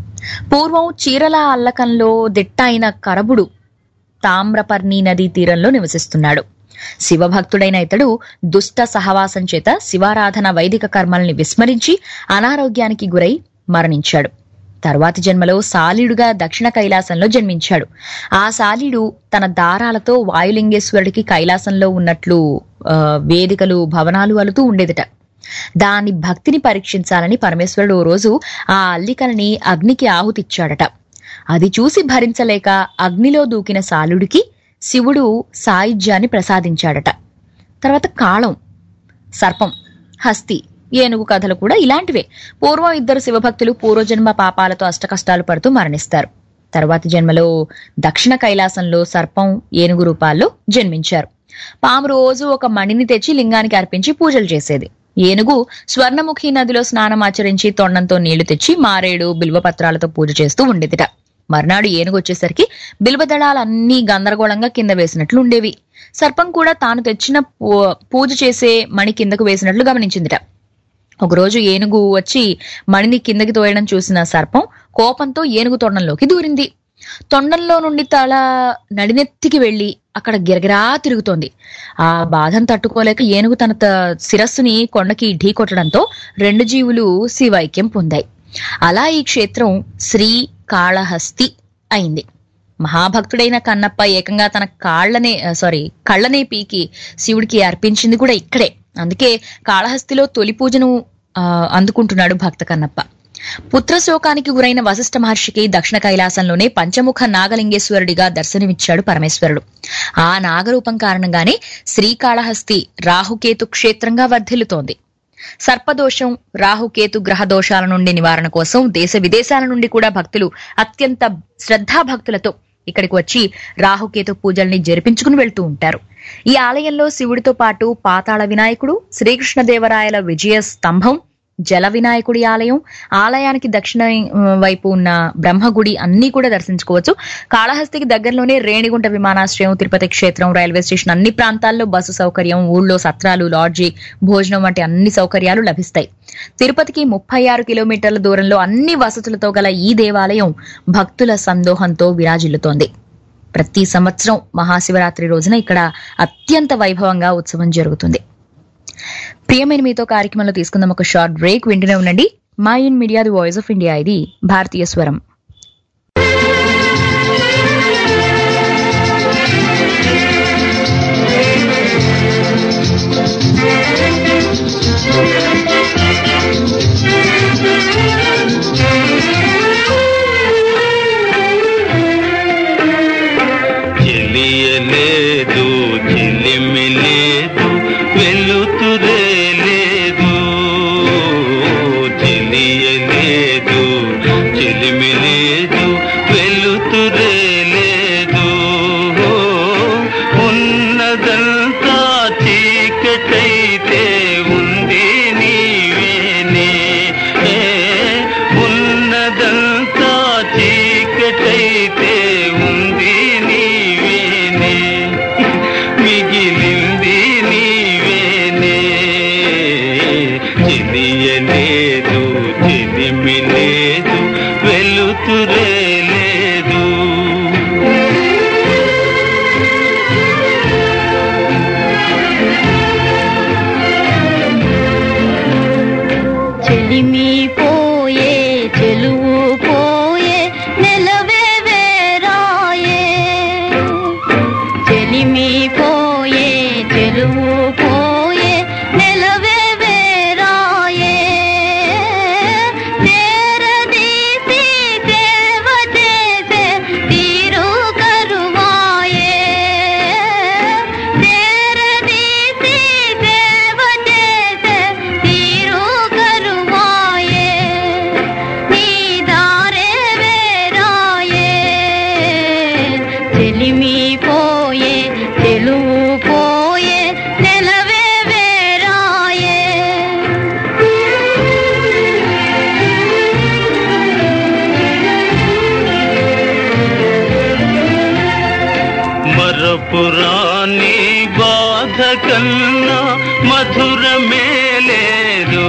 పూర్వం చీరల అల్లకంలో దిట్ట అయిన కరబుడు తామ్రపర్ణి నదీ తీరంలో నివసిస్తున్నాడు. శివభక్తుడైన ఇతడు దుష్ట సహవాసం చేత శివారాధన వైదిక కర్మల్ని విస్మరించి అనారోగ్యానికి గురై మరణించాడు. తరువాతి జన్మలో సాలీడుగా దక్షిణ కైలాసంలో జన్మించాడు. ఆ సాలీడు తన దారాలతో వాయులింగేశ్వరుడికి కైలాసంలో ఉన్నట్లు ఆ వేదికలు భవనాలు అలుతూ ఉండేదట. దాని భక్తిని పరీక్షించాలని పరమేశ్వరుడు ఓ రోజు ఆ అల్లికల్ని అగ్నికి ఆహుతిచ్చాడట. అది చూసి భరించలేక అగ్నిలో దూకిన సాలుడికి శివుడు సాయుధ్యాన్ని ప్రసాదించాడట. తర్వాత కాళం, సర్పం, హస్తి, ఏనుగు కథలు కూడా ఇలాంటివే. పూర్వం ఇద్దరు శివభక్తులు పూర్వజన్మ పాపాలతో అష్టకష్టాలు పడుతూ మరణిస్తారు. తరువాతి జన్మలో దక్షిణ కైలాసంలో సర్పం, ఏనుగు రూపాల్లో జన్మించారు. పాము రోజు ఒక మణిని తెచ్చి లింగానికి అర్పించి పూజలు చేసేది. ఏనుగు స్వర్ణముఖి నదిలో స్నానం ఆచరించి తొండంతో నీళ్లు తెచ్చి మారేడు బిల్వపత్రాలతో పూజ చేస్తూ ఉండేదిట. మర్నాడు ఏనుగు వచ్చేసరికి బిల్వదళాలన్నీ గందరగోళంగా కింద వేసినట్లు ఉండేవి. సర్పం కూడా తాను తెచ్చిన పూజ చేసే మణి కిందకు వేసినట్లు గమనించిందిట. ఒకరోజు ఏనుగు వచ్చి మణిని కిందకి తోయడం చూసిన సర్పం కోపంతో ఏనుగు తొండంలోకి దూరింది. తొండంలో నుండి తల నడినెత్తికి వెళ్లి అక్కడ గిరగిరా తిరుగుతోంది. ఆ బాధను తట్టుకోలేక ఏనుగు తన శిరస్సుని కొండకి ఢీ కొట్టడంతో రెండు జీవులు శివైక్యం పొందాయి. అలా ఈ క్షేత్రం శ్రీ కాళహస్తి అయింది. మహాభక్తుడైన కన్నప్ప ఏకంగా తన కాళ్లనే సారీ కళ్ళనే పీకి శివుడికి అర్పించింది కూడా ఇక్కడే. అందుకే కాళహస్తిలో తొలి పూజను ఆ అందుకుంటున్నాడు భక్త కన్నప్ప. పుత్రశోకానికి గురైన వశిష్ఠ మహర్షికి దక్షిణ కైలాసంలోనే పంచముఖ నాగలింగేశ్వరుడిగా దర్శనమిచ్చాడు పరమేశ్వరుడు. ఆ నాగరూపం కారణంగానే శ్రీకాళహస్తి రాహుకేతు క్షేత్రంగా వర్ధిల్లుతోంది. సర్పదోషం, రాహుకేతు గ్రహ దోషాల నుండి నివారణ కోసం దేశ విదేశాల నుండి కూడా భక్తులు అత్యంత శ్రద్ధాభక్తులతో ఇక్కడికి వచ్చి రాహుకేతు పూజల్ని జరిపించుకుని వెళ్తూ ఉంటారు. ఈ ఆలయంలో శివుడితో పాటు పాతాళ వినాయకుడు, శ్రీకృష్ణదేవరాయల విజయ స్తంభం, జల వినాయకుడి ఆలయం, ఆలయానికి దక్షిణ వైపు ఉన్న బ్రహ్మగుడి అన్ని కూడా దర్శించుకోవచ్చు. కాళహస్తికి దగ్గరలోనే రేణిగుంట విమానాశ్రయం, తిరుపతి క్షేత్రం, రైల్వే స్టేషన్, అన్ని ప్రాంతాల్లో బస్సు సౌకర్యం, ఊళ్ళో సత్రాలు, లాడ్జి, భోజనం వంటి అన్ని సౌకర్యాలు లభిస్తాయి. తిరుపతికి ముప్పై ఆరు కిలోమీటర్ల దూరంలో అన్ని వసతులతో గల ఈ దేవాలయం భక్తుల సందోహంతో విరాజిల్లుతోంది. ప్రతి సంవత్సరం మహాశివరాత్రి రోజున ఇక్కడ అత్యంత వైభవంగా ఉత్సవం జరుగుతుంది. ప్రియమైన మీతో కార్యక్రమంలో తీసుకుందాం ఒక షార్ట్ బ్రేక్. వింటూనే ఉండండి mind media, the voice of India. ఇది భారతీయ స్వరం. తెలియలేదు, తెలిమిలేదు, వెలుతురే లేదు. తెలియలేదు, తెలిమిలేదు, వెలుతురే లేదు. ఉన్నదంతా చీకటైతే ఉంది నీవేనే. ఉన్నదంతా చీకటైతే ఉంది నీవేనే. మరపురాని బాధ కన్నా మధురమే లేదు.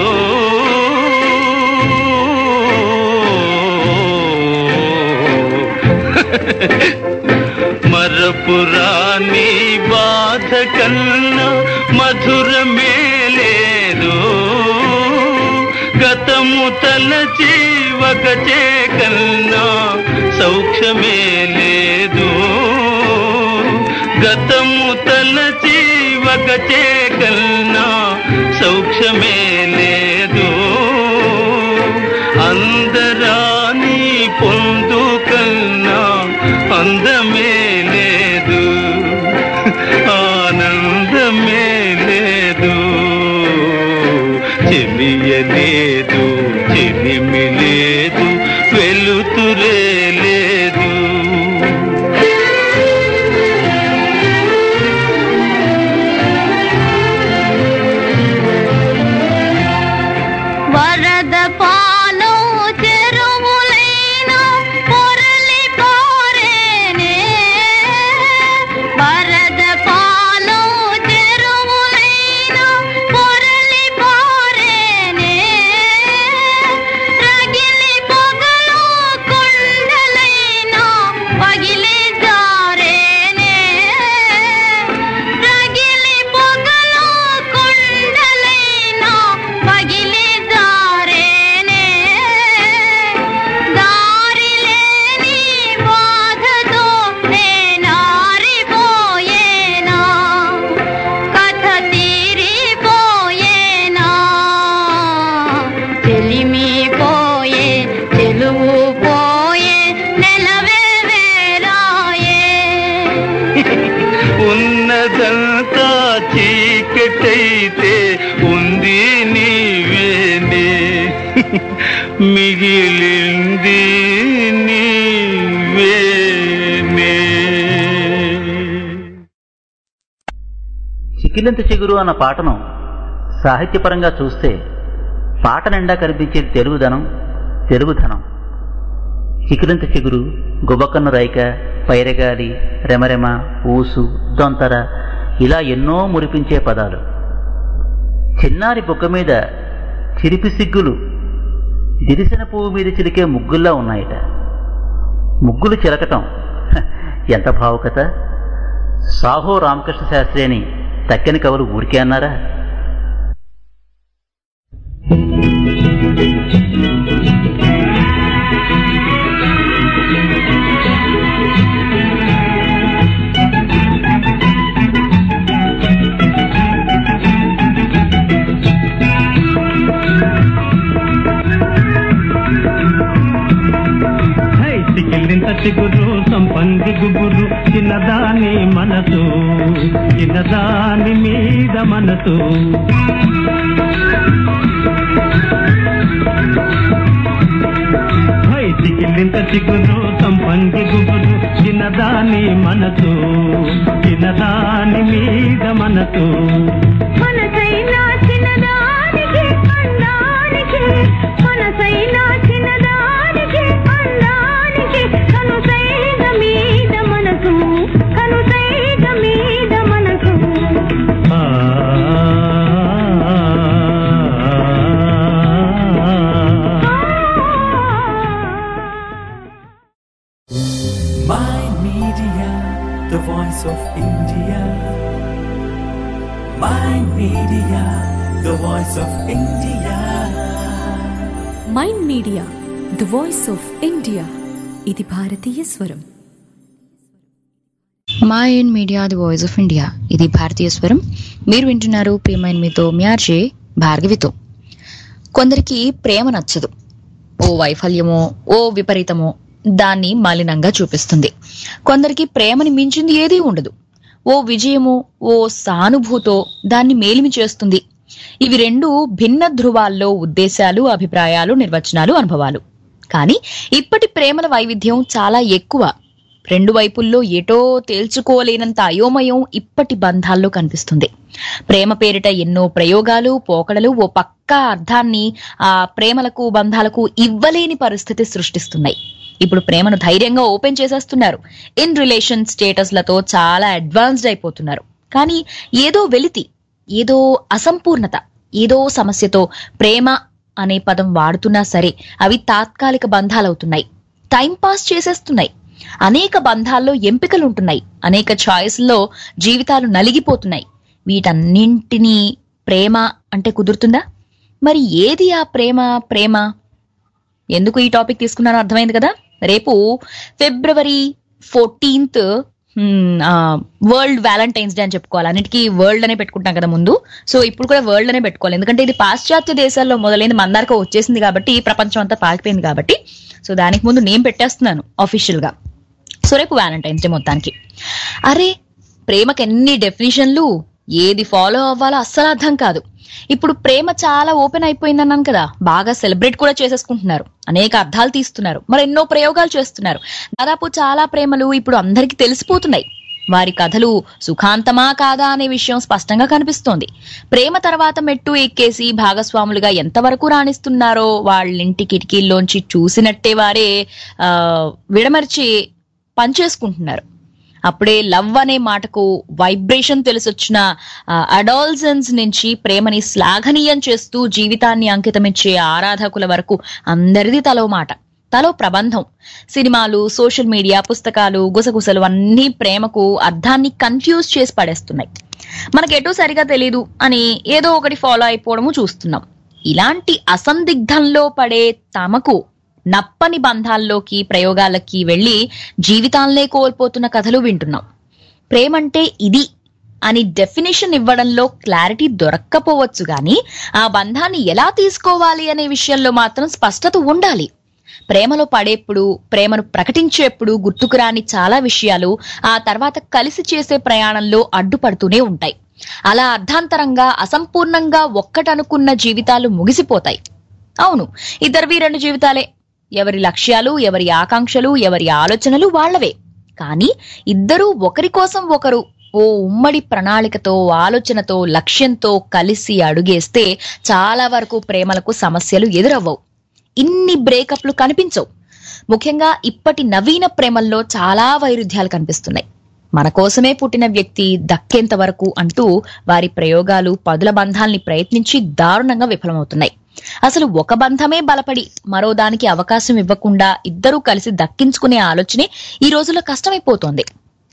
మరపురాని బాధ కన్నా మధురమే లేదు. గతము తలచి వగచే కన్నా సౌఖ్యమే లేదు. గతము తలచి వగచే కన్నా సౌఖ్యమే లేదు. అందరాని పొందు కన్నా అందమే లేదు. ఆనందమే లేదు. చెలియలేదు, చెలిమి లేదు, వెలుతురే లేదు. వరద పాలో చెరువులైన పొరలి పారేనే. వరద పాలో చెరువులైన పొరలి పారేనే. రగిలి పొగలు కొండలైన పగిలి జారేనే. రగిలి పొగలు కొండలైన పగిలి జారేనే. దారి లేని బాధతో నేనారిపోయేనా. కథ తీరిపోయేనా. చెలిమి పోయే, చెలువు పోయే, నెలవే వేరాయే. ఉన్నదంతా చీకటైతే ఉంది నీవేనే. మిగిలింది నీవేనే. చికిలింత చిగురు అన్న పాటను సాహిత్యపరంగా చూస్తే పాట నిండా కనిపించేది తెలుగుదనం, తెలుగుధనం. చికిలింత చిగురు, గుబకన్ను రైక, పైరగాలి, రెమరెమ, ఊసు, దొంతర ఇలా ఎన్నో మురిపించే పదాలు. చిన్నారి బుగ్గ మీద చిరిపి సిగ్గులు దిరిసిన పువ్వు మీద చిలికే ముగ్గుల్లా ఉన్నాయట. ముగ్గులు చిలకటం ఎంత భావుకత! సాహో రామకృష్ణ శాస్త్రి అని తక్కిన కవులు ఊరికే అన్నారా? చికిలింత చిగురు సంపంగి గుబురు చిన్నదాని మనసు, చిన్నదాని మీద మనసు. చికిలింత చిగురు సంపంగి గుబురు చిన్నదాని మనసు, చిన్నదాని మీద మనసు. మనసైనా చిన్నదానికి అందానికి, మనసైనా చిన్నదానికి అందానికి. కనుసైగ మీద మనసు, కనుసైగ మీద మనసు. Mind Media, the voice of India. Mind Media, the voice of India. Mind media the voice of India. ఇది భారతీయ స్వరం. మైండ్ media the voice of India, ఇది భారతీయ స్వరం. మీరు వింటున్నారు ప్రియమైన మీతో మ్యార్జే భార్గవితో. కొందరికి ప్రేమ నచ్చదు. ఓ వైఫల్యమో ఓ విపరీతమో దాన్ని మలినంగా చూపిస్తుంది. కొందరికి ప్రేమని మించింది ఏదీ ఉండదు. ఓ విజయమో ఓ సానుభూతో దాన్ని మేలిమి చేస్తుంది. ఇవి రెండు భిన్న ధృవాల్లో ఉద్దేశాలు, అభిప్రాయాలు, నిర్వచనాలు, అనుభవాలు. కానీ ఇప్పటి ప్రేమల వైవిధ్యం చాలా ఎక్కువ. రెండు వైపుల్లో ఏటో తేల్చుకోలేనంత అయోమయం ఇప్పటి బంధాల్లో కనిపిస్తుంది. ప్రేమ పేరిట ఎన్నో ప్రయోగాలు, పోకడలు ఓ పక్కా అర్థాన్ని ఆ ప్రేమలకు, బంధాలకు ఇవ్వలేని పరిస్థితి సృష్టిస్తున్నాయి. ఇప్పుడు ప్రేమను ధైర్యంగా ఓపెన్ చేసేస్తున్నారు. ఇన్ రిలేషన్ స్టేటస్లతో చాలా అడ్వాన్స్డ్ అయిపోతున్నారు. కానీ ఏదో వెలితి, ఏదో అసంపూర్ణత, ఏదో సమస్యతో ప్రేమ అనే పదం వాడుతున్నా సరే అవి తాత్కాలిక బంధాలవుతున్నాయి. Time pass చేసేస్తున్నాయి. అనేక బంధాల్లో ఎంపికలుంటున్నాయి. అనేక ఛాయిస్లో జీవితాలు నలిగిపోతున్నాయి. వీటన్నింటినీ ప్రేమ అంటే కుదురుతుందా? మరి ఏది ఆ ప్రేమ? ప్రేమ ఎందుకు ఈ టాపిక్ తీసుకున్నానో అర్థమైంది కదా. రేపు February fourteenth world Valentine's Day అని చెప్పుకోవాలి. అన్నిటికీ వరల్డ్ అనే పెట్టుకుంటాం కదా ముందు. సో ఇప్పుడు కూడా వరల్డ్ అనే పెట్టుకోవాలి. ఎందుకంటే ఇది పాశ్చాత్య దేశాల్లో మొదలైంది, మన దాకా వచ్చేసింది కాబట్టి, ప్రపంచం అంతా పాకిపోయింది కాబట్టి. సో దానికి ముందు నేను పెట్టేస్తున్నాను అఫీషియల్ గా. సో రేపు వ్యాలంటైన్స్ డే మొత్తానికి. అరే ప్రేమకి ఎన్ని డెఫినేషన్లు, ఏది ఫాలో అవ్వాలో అస్సలు అర్థం కాదు. ఇప్పుడు ప్రేమ చాలా ఓపెన్ అయిపోయింది అన్నాను కదా, బాగా సెలబ్రేట్ కూడా చేసేసుకుంటున్నారు, అనేక అర్థాలు తీస్తున్నారు, మరి ఎన్నో ప్రయోగాలు చేస్తున్నారు. దాదాపు చాలా ప్రేమలు ఇప్పుడు అందరికీ తెలిసిపోతున్నాయి. వారి కథలు సుఖాంతమా కాదా అనే విషయం స్పష్టంగా కనిపిస్తోంది. ప్రేమ తర్వాత మెట్టు ఎక్కేసి భాగస్వాములుగా ఎంతవరకు రాణిస్తున్నారో వాళ్ళింటి కిటికీల్లోంచి చూసినట్టే వారే ఆ విడమర్చి పనిచేసుకుంటున్నారు. అప్పుడే లవ్ అనే మాటకు వైబ్రేషన్ తెలిసొచ్చిన అడాల్సెన్స్ నుంచి ప్రేమని శ్లాఘనీయం చేస్తూ జీవితాన్ని అంకితమిచ్చే ఆరాధకుల వరకు అందరిది తలో మాట, తలో ప్రబంధం. సినిమాలు, సోషల్ మీడియా, పుస్తకాలు, గుసగుసలు అన్నీ ప్రేమకు అర్థాన్ని కన్ఫ్యూజ్ చేసి పడేస్తున్నాయి. మనకెటూ సరిగా తెలీదు అని ఏదో ఒకటి ఫాలో అయిపోవడము చూస్తున్నాం. ఇలాంటి అసందిగ్ధంలో పడే తమకు నప్పని బంధాల్లోకి, ప్రయోగాలకి వెళ్లి జీవితాలనే కోల్పోతున్న కథలు వింటున్నాం. ప్రేమంటే ఇది అని డెఫినేషన్ ఇవ్వడంలో క్లారిటీ దొరక్కపోవచ్చు గాని ఆ బంధాన్ని ఎలా తీసుకోవాలి అనే విషయంలో మాత్రం స్పష్టత ఉండాలి. ప్రేమలో పడేప్పుడు, ప్రేమను ప్రకటించేప్పుడు గుర్తుకురాని చాలా విషయాలు ఆ తర్వాత కలిసి చేసే ప్రయాణంలో అడ్డుపడుతూనే ఉంటాయి. అలా అర్ధాంతరంగా, అసంపూర్ణంగా ఒక్కటనుకున్న జీవితాలు ముగిసిపోతాయి. అవును, ఇద్దరివి రెండు జీవితాలే. ఎవరి లక్ష్యాలు, ఎవరి ఆకాంక్షలు, ఎవరి ఆలోచనలు వాళ్లవే. కానీ ఇద్దరూ ఒకరి కోసం ఒకరు ఓ ఉమ్మడి ప్రణాళికతో, ఆలోచనతో, లక్ష్యంతో కలిసి అడుగేస్తే చాలా వరకు ప్రేమలకు సమస్యలు ఎదురవ్వవు. ఇన్ని బ్రేకప్లు కనిపించవు. ముఖ్యంగా ఇప్పటి నవీన ప్రేమల్లో చాలా వైరుధ్యాలు కనిపిస్తున్నాయి. మన కోసమే పుట్టిన వ్యక్తి దక్కేంత వరకు అంటూ వారి ప్రయోగాలు పదుల బంధాల్ని ప్రయత్నించి దారుణంగా విఫలమవుతున్నాయి. అసలు ఒక బంధమే బలపడి మరో దానికి అవకాశం ఇవ్వకుండా ఇద్దరూ కలిసి దక్కించుకునే ఆలోచనే ఈ రోజుల్లో కష్టమైపోతోంది.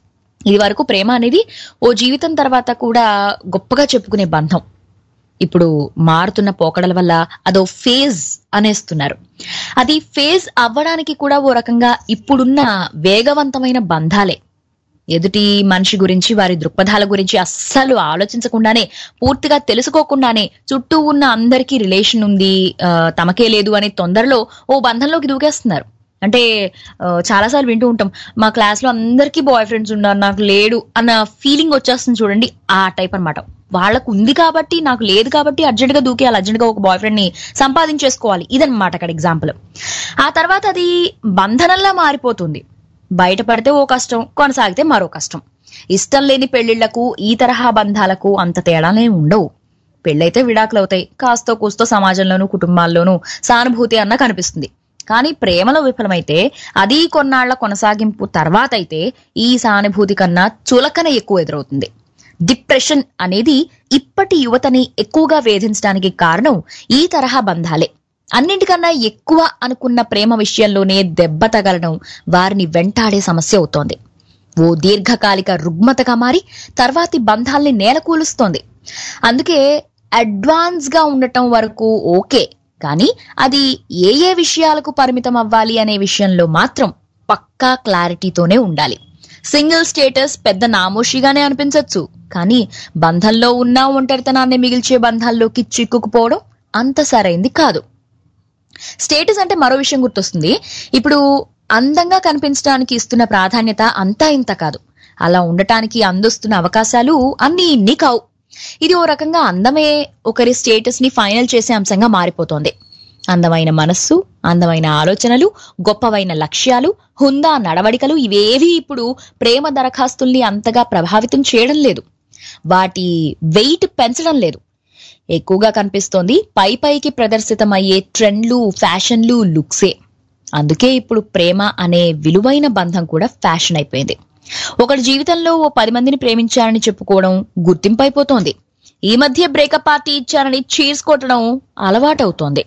ఇది వరకు ప్రేమ అనేది ఓ జీవితం తర్వాత కూడా గొప్పగా చెప్పుకునే బంధం. ఇప్పుడు మారుతున్న పోకడల వల్ల అదో ఫేజ్ అనేస్తున్నారు. అది ఫేజ్ అవ్వడానికి కూడా ఓ రకంగా ఇప్పుడున్న వేగవంతమైన బంధాలే. ఎదుటి మనిషి గురించి, వారి దృక్పథాల గురించి అస్సలు ఆలోచించకుండానే, పూర్తిగా తెలుసుకోకుండానే చుట్టూ ఉన్న అందరికీ రిలేషన్ ఉంది, తమకే లేదు అనే తొందరలో ఓ బంధంలోకి దూకేస్తున్నారు. అంటే చాలాసార్లు వింటూ ఉంటాం, మా క్లాస్ లో అందరికీ బాయ్ ఫ్రెండ్స్ ఉన్నారు, నాకు లేడు అన్న ఫీలింగ్ వచ్చేస్తుంది చూడండి. ఆ టైప్ అనమాట. వాళ్ళకు ఉంది కాబట్టి, నాకు లేదు కాబట్టి అర్జెంట్ గా దూకేయాలి, అర్జెంట్ గా ఒక బాయ్ ఫ్రెండ్ ని సంపాదించేసుకోవాలి. ఇదన్నమాట అక్కడ ఎగ్జాంపుల్. ఆ తర్వాత అది బంధనంలా మారిపోతుంది. బయటపడితే ఓ కష్టం, కొనసాగితే మరో కష్టం. ఇష్టం లేని పెళ్లిళ్లకు, ఈ తరహా బంధాలకు అంత తేడానే ఉండవు. పెళ్ళైతే విడాకులు అవుతాయి, కాస్తో కూస్తో సమాజంలోనూ కుటుంబాల్లోనూ సానుభూతి అన్న కనిపిస్తుంది. కానీ ప్రేమలో విఫలమైతే, అది కొన్నాళ్ల కొనసాగింపు తర్వాత అయితే ఈ సానుభూతి కన్నా చులకన ఎక్కువ ఎదురవుతుంది. డిప్రెషన్ అనేది ఇప్పటి యువతని ఎక్కువగా వేధించడానికి కారణం ఈ తరహా బంధాలే. అన్నింటికన్నా ఎక్కువ అనుకున్న ప్రేమ విషయంలోనే దెబ్బ తగలడం వారిని వెంటాడే సమస్య అవుతోంది. ఓ దీర్ఘకాలిక రుగ్మతగా మారి తర్వాతి బంధాల్ని నేలకూలుస్తోంది. అందుకే అడ్వాన్స్ గా ఉండటం వరకు ఓకే, కానీ అది ఏ ఏ విషయాలకు పరిమితం అవ్వాలి అనే విషయంలో మాత్రం పక్కా క్లారిటీతోనే ఉండాలి. సింగిల్ స్టేటస్ పెద్ద నామోషిగానే అనిపించవచ్చు, కానీ బంధంలో ఉన్న ఒంటరితనాన్ని మిగిల్చే బంధాల్లోకి చిక్కుకుపోవడం అంత సరైంది కాదు. స్టేటస్ అంటే మరో విషయం గుర్తొస్తుంది. ఇప్పుడు అందంగా కనిపించడానికి ఇస్తున్న ప్రాధాన్యత అంతా ఇంత కాదు. అలా ఉండటానికి అందిస్తున్న అవకాశాలు అన్ని ఇన్ని కావు. ఇది ఓ రకంగా అందమే ఒకరి స్టేటస్ ని ఫైనల్ చేసే అంశంగా మారిపోతోంది. అందమైన మనస్సు, అందమైన ఆలోచనలు, గొప్పవైన లక్ష్యాలు, హుందా నడవడికలు ఇవేవి ఇప్పుడు ప్రేమ దరఖాస్తుల్ని అంతగా ప్రభావితం చేయడం లేదు. వాటి వెయిట్ పెంచడం లేదు. ఎక్కువగా కనిపిస్తోంది పై పైకి ప్రదర్శితమయ్యే ట్రెండ్లు, ఫ్యాషన్లు, లుక్సే. అందుకే ఇప్పుడు ప్రేమ అనే విలువైన బంధం కూడా ఫ్యాషన్ అయిపోయింది. ఒకటి జీవితంలో ఓ పది మందిని ప్రేమించారని చెప్పుకోవడం గుర్తింపు అయిపోతోంది. ఈ మధ్య బ్రేకప్ పార్టీ ఇచ్చారని చీర్స్ కొట్టడం అలవాటవుతోంది.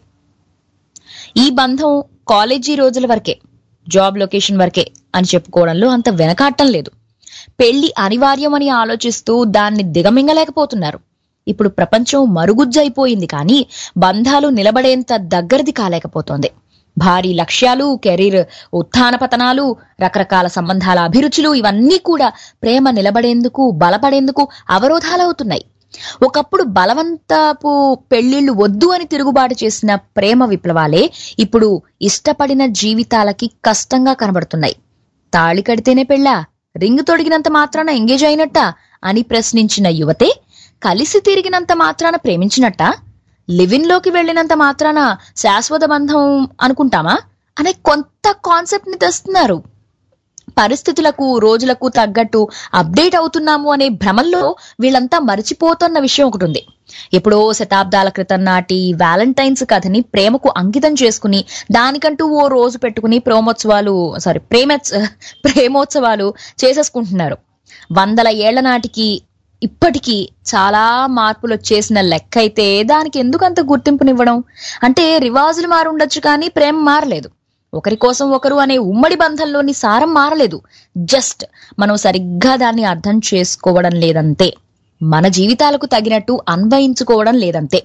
ఈ బంధం కాలేజీ రోజుల వరకే, జాబ్ లొకేషన్ వరకే అని చెప్పుకోవడంలో అంత వెనకాటం లేదు. పెళ్లి అనివార్యం అని ఆలోచిస్తూ దాన్ని దిగమింగలేకపోతున్నారు. ఇప్పుడు ప్రపంచం మరుగుజ్జైపోయింది, కానీ బంధాలు నిలబడేంత దగ్గరది కాలేకపోతోంది. భారీ లక్ష్యాలు, కెరీర్ ఉత్థాన పతనాలు, రకరకాల సంబంధాల అభిరుచులు ఇవన్నీ కూడా ప్రేమ నిలబడేందుకు, బలపడేందుకు అవరోధాలవుతున్నాయి. ఒకప్పుడు బలవంతపు పెళ్లిళ్లు వద్దు అని తిరుగుబాటు చేసిన ప్రేమ విప్లవాలే ఇప్పుడు ఇష్టపడిన జీవితాలకి కష్టంగా కనబడుతున్నాయి. తాళి కడితేనే పెళ్ళా, రింగ్ తొడిగినంత మాత్రాన ఎంగేజ్ అయినట్టా అని ప్రశ్నించిన యువతే కలిసి తిరిగినంత మాత్రాన ప్రేమించినట్టా, లివిన్ లోకి వెళ్లినంత మాత్రాన శాశ్వత బంధం అనుకుంటామా అనే కొంత కాన్సెప్ట్ ని తెస్తున్నారు. పరిస్థితులకు, రోజులకు తగ్గట్టు అప్డేట్ అవుతున్నాము అనే భ్రమల్లో వీళ్ళంతా మరిచిపోతున్న విషయం ఒకటి ఉంది. ఎప్పుడో శతాబ్దాల క్రితం నాటి వ్యాలంటైన్స్ కథని ప్రేమకు అంకితం చేసుకుని దానికంటూ ఓ రోజు పెట్టుకుని ప్రేమోత్సవాలు సారీ ప్రేమ ప్రేమోత్సవాలు చేసేసుకుంటున్నారు. వందల ఏళ్ల నాటికి ఇప్పటికీ చాలా మార్పులు వచ్చేసిన లెక్క అయితే దానికి ఎందుకంత గుర్తింపునివ్వడం? అంటే రివాజులు మారుండొచ్చు, కానీ ప్రేమ మారలేదు. ఒకరి కోసం ఒకరు అనే ఉమ్మడి బంధంలోని సారం మారలేదు. జస్ట్ మనం సరిగ్గా దాన్ని అర్థం చేసుకోవడం లేదంతే, మన జీవితాలకు తగినట్టు అన్వయించుకోవడం లేదంతే.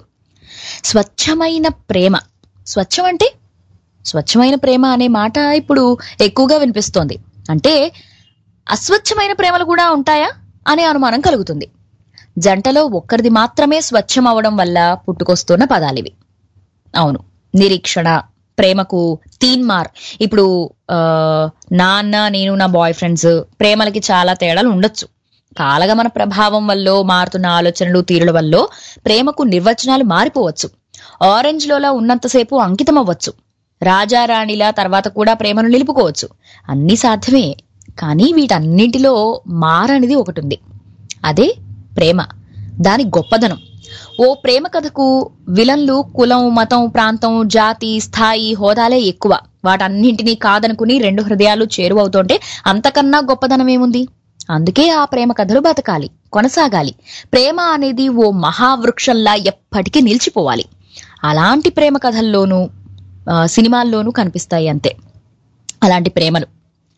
స్వచ్ఛమైన ప్రేమ, స్వచ్ఛం అంటే స్వచ్ఛమైన ప్రేమ అనే మాట ఇప్పుడు ఎక్కువగా వినిపిస్తోంది. అంటే అస్వచ్ఛమైన ప్రేమలు కూడా ఉంటాయా అనే అనుమానం కలుగుతుంది. జంటలో ఒక్కరిది మాత్రమే స్వచ్ఛం అవడం వల్ల పుట్టుకొస్తున్న పదాలివి. అవును, నిరీక్షణ, ప్రేమకు తీన్మార్. ఇప్పుడు ఆ నాన్న, నేను, నా బాయ్ ఫ్రెండ్స్ ప్రేమలకి చాలా తేడాలు ఉండొచ్చు. కాలగమన ప్రభావం వల్ల మారుతున్న ఆలోచనలు, తీరుల వల్ల ప్రేమకు నిర్వచనాలు మారిపోవచ్చు. ఆరెంజ్ లోలా ఉన్నంతసేపు అంకితం అవ్వచ్చు, రాజారాణిలా తర్వాత కూడా ప్రేమను నిలుపుకోవచ్చు. అన్ని సాధ్యమే, కానీ వీటన్నింటిలో మారనిది ఒకటి ఉంది. అదే ప్రేమ, దాని గొప్పదనం. ఓ ప్రేమ కథకు విలన్లు కులం, మతం, ప్రాంతం, జాతి, స్థాయి, హోదాలే ఎక్కువ. వాటన్నింటినీ కాదనుకుని రెండు హృదయాలు చేరువవుతుంటే అంతకన్నా గొప్పదనం ఏముంది? అందుకే ఆ ప్రేమ కథలు బతకాలి, కొనసాగాలి. ప్రేమ అనేది ఓ మహావృక్షంలా ఎప్పటికీ నిలిచిపోవాలి. అలాంటి ప్రేమ కథల్లోనూ సినిమాల్లోనూ కనిపిస్తాయి అంతే అలాంటి ప్రేమలు.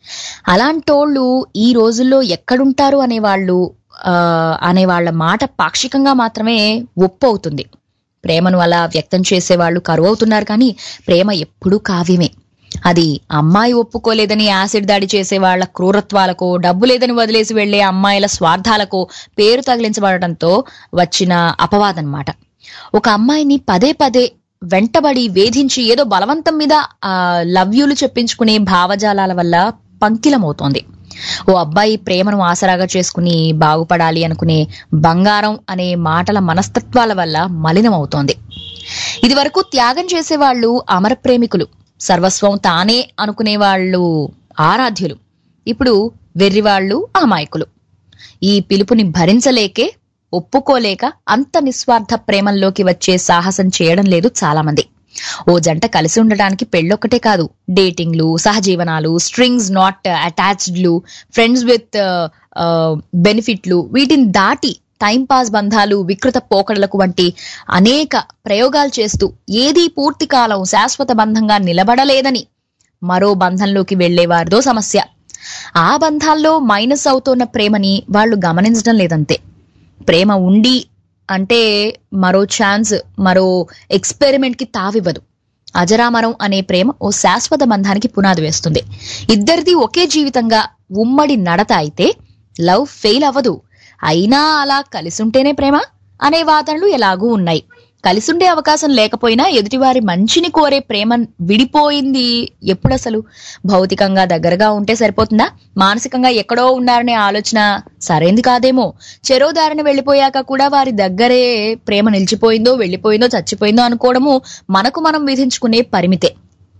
అలాంటోళ్ళు ఈ రోజుల్లో ఎక్కడుంటారు అనేవాళ్ళు ఆ అనేవాళ్ల మాట పాక్షికంగా మాత్రమే ఒప్పు అవుతుంది. ప్రేమను అలా వ్యక్తం చేసేవాళ్లు కరువు అవుతున్నారు, కానీ ప్రేమ ఎప్పుడూ కావ్యమే. అది అమ్మాయి ఒప్పుకోలేదని యాసిడ్ దాడి చేసే వాళ్ల క్రూరత్వాలకో, డబ్బు లేదని వదిలేసి వెళ్లే అమ్మాయిల స్వార్థాలకో పేరు తగిలించబడటంతో వచ్చిన అపవాదనమాట. ఒక అమ్మాయిని పదే పదే వెంటబడి వేధించి ఏదో బలవంతం మీద ఆ లవ్యూలు చెప్పించుకునే భావజాలాల వల్ల పంకిలమవుతోంది. ఓ అబ్బాయి ప్రేమను ఆసరాగా చేసుకుని బాగుపడాలి అనుకునే బంగారం అనే మాటల మనస్తత్వాల వల్ల మలినమవుతోంది. ఇది వరకు త్యాగం చేసేవాళ్లు అమర ప్రేమికులు, సర్వస్వం తానే అనుకునే వాళ్ళు ఆరాధ్యులు. ఇప్పుడు వెర్రివాళ్లు అమాయకులు. ఈ పిలుపుని భరించలేకే, ఒప్పుకోలేక అంత నిస్వార్థ ప్రేమల్లోకి వచ్చే సాహసం చేయడం లేదు చాలా మంది. ఓ జంట కలిసి ఉండటానికి పెళ్ళొక్కటే కాదు, డేటింగ్లు, సహజీవనాలు, స్ట్రింగ్స్ నాట్ అటాచ్డ్లు, ఫ్రెండ్స్ విత్ బెనిఫిట్లు, వీటిని దాటి టైంపాస్ బంధాలు, వికృత పోకడలకు వంటి అనేక ప్రయోగాలు చేస్తూ ఏదీ పూర్తి కాలం శాశ్వత బంధంగా నిలబడలేదని మరో బంధంలోకి వెళ్లేవారిదో సమస్య. ఆ బంధాల్లో మైనస్ అవుతున్న ప్రేమని వాళ్ళు గమనించడం లేదంతే. ప్రేమ ఉండి అంటే మరో ఛాన్స్, మరో ఎక్స్పెరిమెంట్ కి తావివ్వదు. అజరామరం అనే ప్రేమ ఓ శాశ్వత బంధానికి పునాది వేస్తుంది. ఇద్దరిది ఒకే జీవితంగా ఉమ్మడి నడత అయితే లవ్ ఫెయిల్ అవ్వదు. అయినా అలా కలిసుంటేనే ప్రేమ అనే వాదనలు ఎలాగూ ఉన్నాయి. కలిసుండే అవకాశం లేకపోయినా ఎదుటివారి మంచిని కోరే ప్రేమ విడిపోయింది ఎప్పుడసలు? భౌతికంగా దగ్గరగా ఉంటే సరిపోతుందా? మానసికంగా ఎక్కడో ఉన్నారనే ఆలోచన సరైంది కాదేమో. చెరో దారిని వెళ్లిపోయాక కూడా వారి దగ్గరే ప్రేమ నిలిచిపోయిందో, వెళ్లిపోయిందో, చచ్చిపోయిందో అనుకోవడము మనకు మనం విధించుకునే పరిమితే.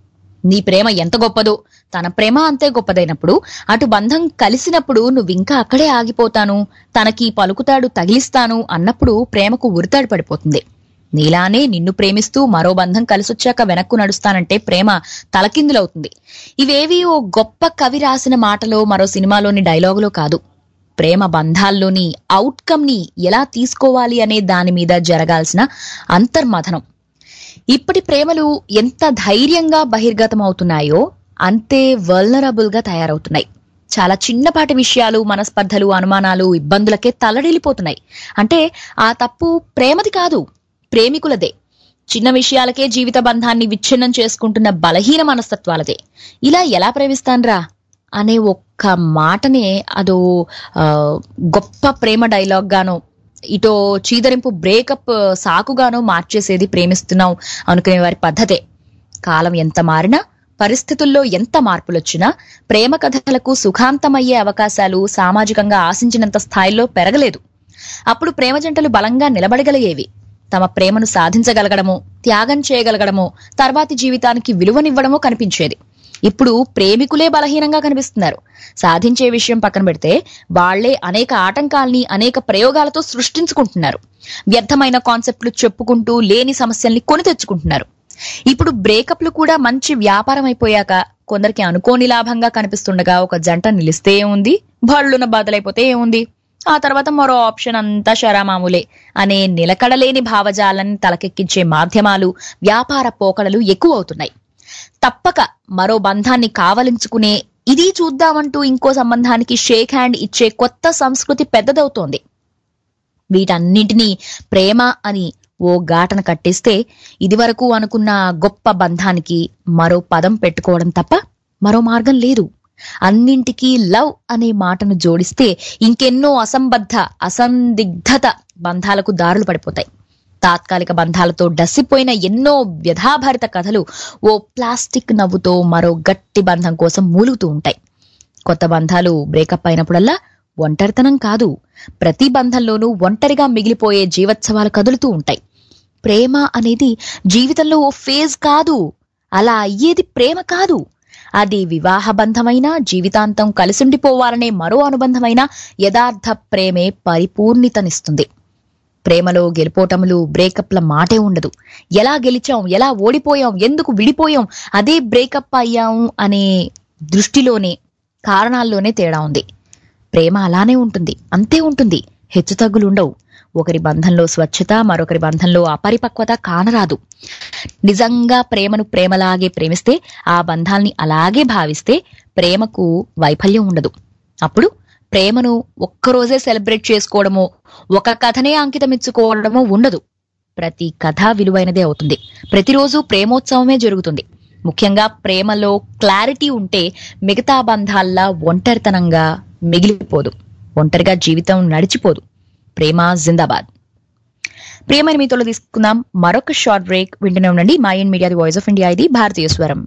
నీ ప్రేమ ఎంత గొప్పదో తన ప్రేమ అంతే గొప్పదైనప్పుడు, అటు బంధం కలిసినప్పుడు నువ్వింకా అక్కడే ఆగిపోతాను, తనకి పలుకుతాడు తగిలిస్తాను అన్నప్పుడు ప్రేమకు ఉరితాడు పడిపోతుంది. నీలానే నిన్ను ప్రేమిస్తూ మరో బంధం కలిసొచ్చాక వెనక్కు నడుస్తానంటే ప్రేమ తలకిందులవుతుంది. ఇవేవి ఓ గొప్ప కవి రాసిన మాటలో మరో సినిమాలోని డైలాగులో కాదు. ప్రేమ బంధాల్లోని అవుట్కమ్ ని ఎలా తీసుకోవాలి అనే దాని మీద జరగాల్సిన అంతర్మథనం. ఇప్పటి ప్రేమలు ఎంత ధైర్యంగా బహిర్గతం అవుతున్నాయో అంతే వల్నరబుల్ గా తయారవుతున్నాయి. చాలా చిన్నపాటి విషయాలు, మనస్పర్ధలు, అనుమానాలు, ఇబ్బందులకే తల్లడిల్లిపోతున్నాయి. అంటే ఆ తప్పు ప్రేమది కాదు, ప్రేమికులదే. చిన్న విషయాలకే జీవిత బంధాన్ని విచ్ఛిన్నం చేసుకుంటున్న బలహీన మనస్తత్వాలదే. ఇలా ఎలా ప్రేమిస్తాన్రా అనే ఒక్క మాటనే అదో గొప్ప ప్రేమ డైలాగ్ గానో, ఇటో చీదరింపు బ్రేకప్ సాకుగానో మార్చేసేది ప్రేమిస్తున్నాం అనుకునే వారి పద్ధతే. కాలం ఎంత మారినా, పరిస్థితుల్లో ఎంత మార్పులొచ్చినా ప్రేమ కథలకు సుఖాంతమయ్యే అవకాశాలు సామాజికంగా ఆశించినంత స్థాయిలో పెరగలేదు. అప్పుడు ప్రేమ జంటలు బలంగా నిలబడగలిగేవి. తమ ప్రేమను సాధించగలగడమో, త్యాగం చేయగలగడమో, తర్వాతి జీవితానికి విలువనివ్వడమో కనిపించేది. ఇప్పుడు ప్రేమికులే బలహీనంగా కనిపిస్తున్నారు. సాధించే విషయం పక్కన పెడితే వాళ్లే అనేక ఆటంకాల్ని అనేక ప్రయోగాలతో సృష్టించుకుంటున్నారు. వ్యర్థమైన కాన్సెప్ట్లు చెప్పుకుంటూ లేని సమస్యల్ని కొని తెచ్చుకుంటున్నారు. ఇప్పుడు బ్రేకప్లు కూడా మంచి వ్యాపారం అయిపోయాక కొందరికి అనుకోని లాభంగా కనిపిస్తుండగా ఒక జంట నిలిస్తే ఏముంది, బళ్ళున బదులైపోతే ఏముంది, ఆ తర్వాత మరో ఆప్షన్ అంతా షరామామూలే అనే నిలకడలేని భావజాలను తలకెక్కించే మాధ్యమాలు, వ్యాపార పోకడలు ఎక్కువ అవుతున్నాయి. తప్పక మరో బంధాన్ని కావలించుకునే, ఇది చూద్దామంటూ ఇంకో సంబంధానికి షేక్ హ్యాండ్ ఇచ్చే కొత్త సంస్కృతి పెద్దదవుతోంది. వీటన్నింటినీ ప్రేమ అని ఓ ఘాటన కట్టేస్తే ఇదివరకు అనుకున్న గొప్ప బంధానికి మరో పదం పెట్టుకోవడం తప్ప మరో మార్గం లేదు. అన్నింటికీ లవ్ అనే మాటను జోడిస్తే ఇంకెన్నో అసంబద్ధ, అసందిగ్ధత బంధాలకు దారులు పడిపోతాయి. తాత్కాలిక బంధాలతో డసిపోయిన ఎన్నో వ్యధాభరిత కథలు ఓ ప్లాస్టిక్ నవ్వుతో మరో గట్టి బంధం కోసం మూలుగుతూ ఉంటాయి. కొత్త బంధాలు బ్రేకప్ అయినప్పుడల్లా ఒంటరితనం కాదు, ప్రతి బంధంలోనూ ఒంటరిగా మిగిలిపోయే జీవోత్సవాలు కదులుతూ ఉంటాయి. ప్రేమ అనేది జీవితంలో ఓ ఫేజ్ కాదు, అలా అయ్యేది ప్రేమ కాదు. అది వివాహ బంధమైనా, జీవితాంతం కలిసుండిపోవాలనే మరో అనుబంధమైన యథార్థ ప్రేమే పరిపూర్ణితనిస్తుంది. ప్రేమలో గెలుపోటములు, బ్రేకప్ల మాటే ఉండదు. ఎలా గెలిచాం, ఎలా ఓడిపోయాం, ఎందుకు విడిపోయాం, అదే బ్రేకప్ అయ్యాం అనే దృష్టిలోనే, కారణాల్లోనే తేడా ఉంది. ప్రేమ అలానే ఉంటుంది, అంతే ఉంటుంది, హెచ్చుతగ్గులుండవు. ఒకరి బంధంలో స్వచ్ఛత, మరొకరి బంధంలో అపరిపక్వత కానరాదు. నిజంగా ప్రేమను ప్రేమలాగే ప్రేమిస్తే, ఆ బంధాల్ని అలాగే భావిస్తే ప్రేమకు వైఫల్యం ఉండదు. అప్పుడు ప్రేమను ఒక్కరోజే సెలబ్రేట్ చేసుకోవడమో, ఒక కథనే అంకితమిచ్చుకోవడమో ఉండదు. ప్రతి కథ విలువైనదే అవుతుంది. ప్రతిరోజు ప్రేమోత్సవమే జరుగుతుంది. ముఖ్యంగా ప్రేమలో క్లారిటీ ఉంటే మిగతా బంధాల్లా ఒంటరితనంగా మిగిలిపోదు, ఒంటరిగా జీవితం నడిచిపోదు. ప్రేమ జిందాబాద్. ప్రేమని మీతో తీసుకుందాం మరొక షార్ట్ బ్రేక్. వింటూనే ఉండండి mind media, the voice of India. ఇది భారతీయ స్వరం.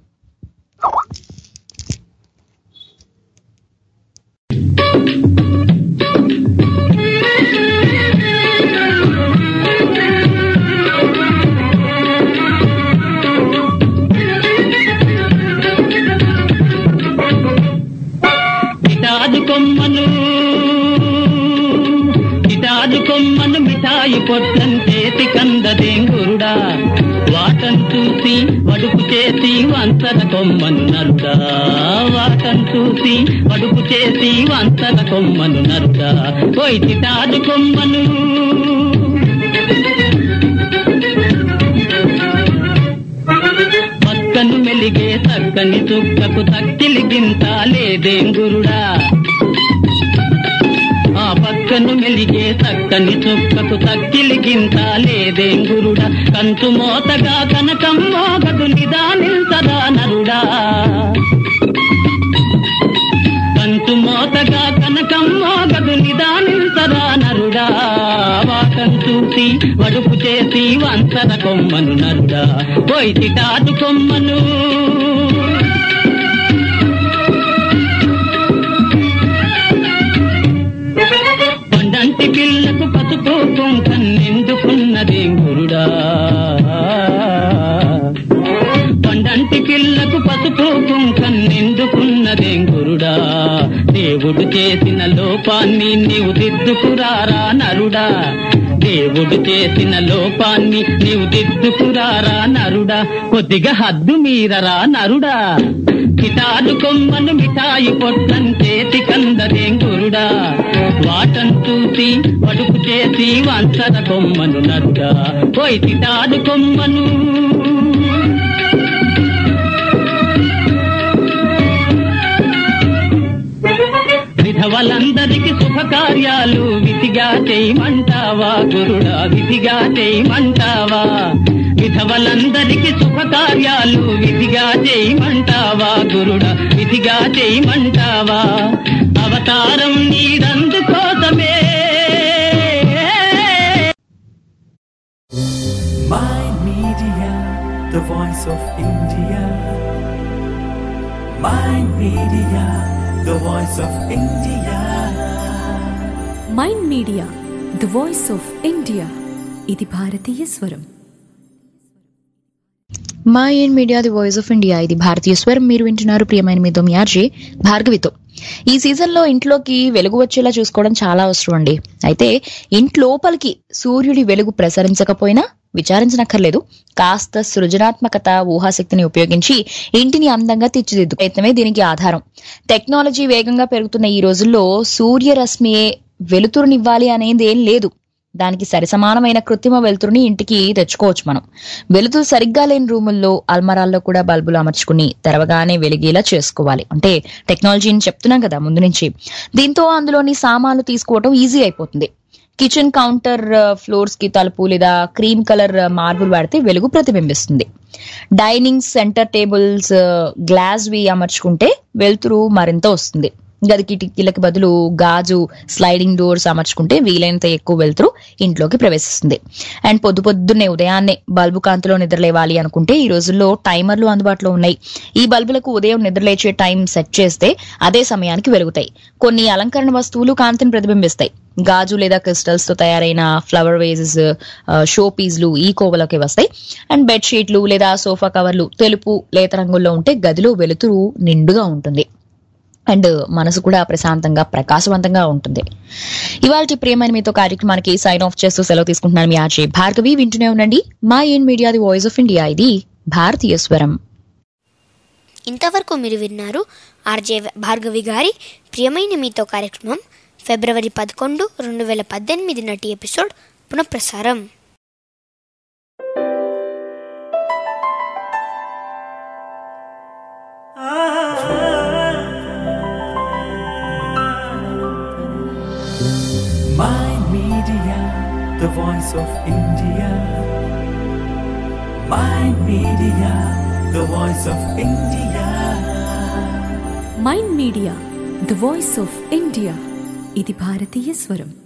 కొమ్మను ఇటాదు కొమ్మను మిఠాయి పొట్టం చేతి కందదేంగురుడా, వాటం చూసి వడుపు చేసి వంతన కొమ్మను నరుడా, వాటం చూసి వడుపు చేసి వంతన కొమ్మను నరుడా. పోయి ఇటాదు కొమ్మను పక్కను మెలిగే చక్కని చుక్కకు తక్కిలి గింత లేదేంగురుడా, ఆ పక్కను మెలిగే చక్కని చుక్కకు తక్కిలి గింత లేదేంగురుడా. కంచు మోతగా కనకం మోగదు నిదానిల్సదా నరుడా, కంచు మోతగా కనకం మోగదు నిదానిల్సదా నరుడా. వాటం చూసి వడుపు చేసి వంతన కొమ్మను నరుడా, పోయి తిటాదు కొమ్మను. పండంటి పిల్లకు పసుపు కుంకన్నెందుకున్నదేంగురుడా, పండంటి పిల్లకు పసుపు కుంకన్నెందుకున్నదేంగురుడా. దేవుడు చేసిన లోపాన్ని నీవు దిద్దుకురారా నరుడా, దేవుడు చేసిన లోపాన్ని నీవు దిద్దుకురారా నరుడా, కొద్దిగా హద్దు మీరరా నరుడా. కిటారు కొమ్మను మిఠాయి పొట్టం చేతి కందదేం గురుడా, వాటం చూసి వడుకు చేసి వంచర కొమ్మను నరుడా. పోయి కిటారు కొమ్మను విధవలందరికి శుభకార్యాలు విధిగా చేయమంటావా గురుడా, విధిగా చేయమంటావా. విధవలందరికి శుభకార్యాలు విధిగా చేయమంటావా గురుడా, విధిగా చేయమంటావా. అవతారం నీదందు కోసమే. My Media, the voice of India. My Media, the voice of India. Mind media the voice of India ఇది భారతీయ స్వరం. Mind media the voice of India ఇది భారతీయ స్వరం. మీరు వింటున్నారు ప్రియమైన మీతో మీ ఆర్జే భార్గవితో. ఈ సీజన్ లో ఇంట్లోకి వెలుగు వచ్చేలా చూసుకోవడం చాలా అవసరం అండి. అయితే ఇంట్లోపలికి సూర్యుడి వెలుగు ప్రసరించకపోయినా విచారించనక్కర్లేదు. కాస్త సృజనాత్మకత, ఊహాశక్తిని ఉపయోగించి ఇంటిని అందంగా తీర్చిదిద్దు ప్రయత్నమే దీనికి ఆధారం. టెక్నాలజీ వేగంగా పెరుగుతున్న ఈ రోజుల్లో సూర్యరశ్మియే వెలుతురునివ్వాలి అనేది ఏం లేదు. దానికి సరిసమానమైన కృత్రిమ వెలుతురుని ఇంటికి తెచ్చుకోవచ్చు మనం. వెలుతురు సరిగ్గా లేని రూముల్లో, అల్మరాల్లో కూడా బల్బులు అమర్చుకుని తెరవగానే వెలిగేలా చేసుకోవాలి. అంటే టెక్నాలజీని చెప్తున్నాం కదా ముందు నుంచి. దీంతో అందులోని సామాన్లు తీసుకోవడం ఈజీ అయిపోతుంది. కిచెన్ కౌంటర్ ఫ్లోర్స్ కి తలుపు లేదా క్రీమ్ కలర్ మార్బుల్ వాడితే వెలుగు ప్రతిబింబిస్తుంది. డైనింగ్ సెంటర్ టేబుల్స్ గ్లాస్ వి అమర్చుకుంటే వెలుతురు మరింత వస్తుంది. గది కిటికీలకు బదులు గాజు స్లైడింగ్ డోర్స్ అమర్చుకుంటే వీలైనంత ఎక్కువ వెలుతురు ఇంట్లోకి ప్రవేశిస్తుంది. అండ్ పొద్దు పొద్దున్నే ఉదయాన్నే బల్బు కాంతిలో నిద్రలేవాలి అనుకుంటే ఈ రోజుల్లో టైమర్లు అందుబాటులో ఉన్నాయి. ఈ బల్బులకు ఉదయం నిద్రలేచే టైం సెట్ చేస్తే అదే సమయానికి వెలుగుతాయి. కొన్ని అలంకరణ వస్తువులు కాంతిని ప్రతిబింబిస్తాయి. గాజు లేదా క్రిస్టల్స్ తో తయారైన ఫ్లవర్ వేజెస్, షో పీస్లు ఈ కోవలోకి వస్తాయి. అండ్ బెడ్షీట్లు లేదా సోఫా కవర్లు తెలుపు లేత రంగుల్లో ఉంటే గదిలో వెలుతురు నిండుగా ఉంటుంది. అండ్ మనసు కూడా ప్రశాంతంగా ప్రకాశవంతంగా ఉంటుంది. ఇవాళ ప్రియమైన మీతో కార్యక్రమానికి సైన్ ఆఫ్ చేస్తూ సెలవు తీసుకుంటున్నాను. మీ ఆర్జే భార్గవి. వింటూనే ఉండండి mind media the voice of India ఇది భారతీయ స్వరం. ఇంతవరకు మీరు విన్నారు ఆర్జే భార్గవి గారి ప్రియమైన మీతో కార్యక్రమం ఫిబ్రవరి పదకొండు రెండు వేల పద్దెనిమిది నాటి ఎపిసోడ్ పునఃప్రసారం. My Media, the voice of India. My Media, the voice of India. Mind media the voice of India ఇది భారతీయ స్వరం.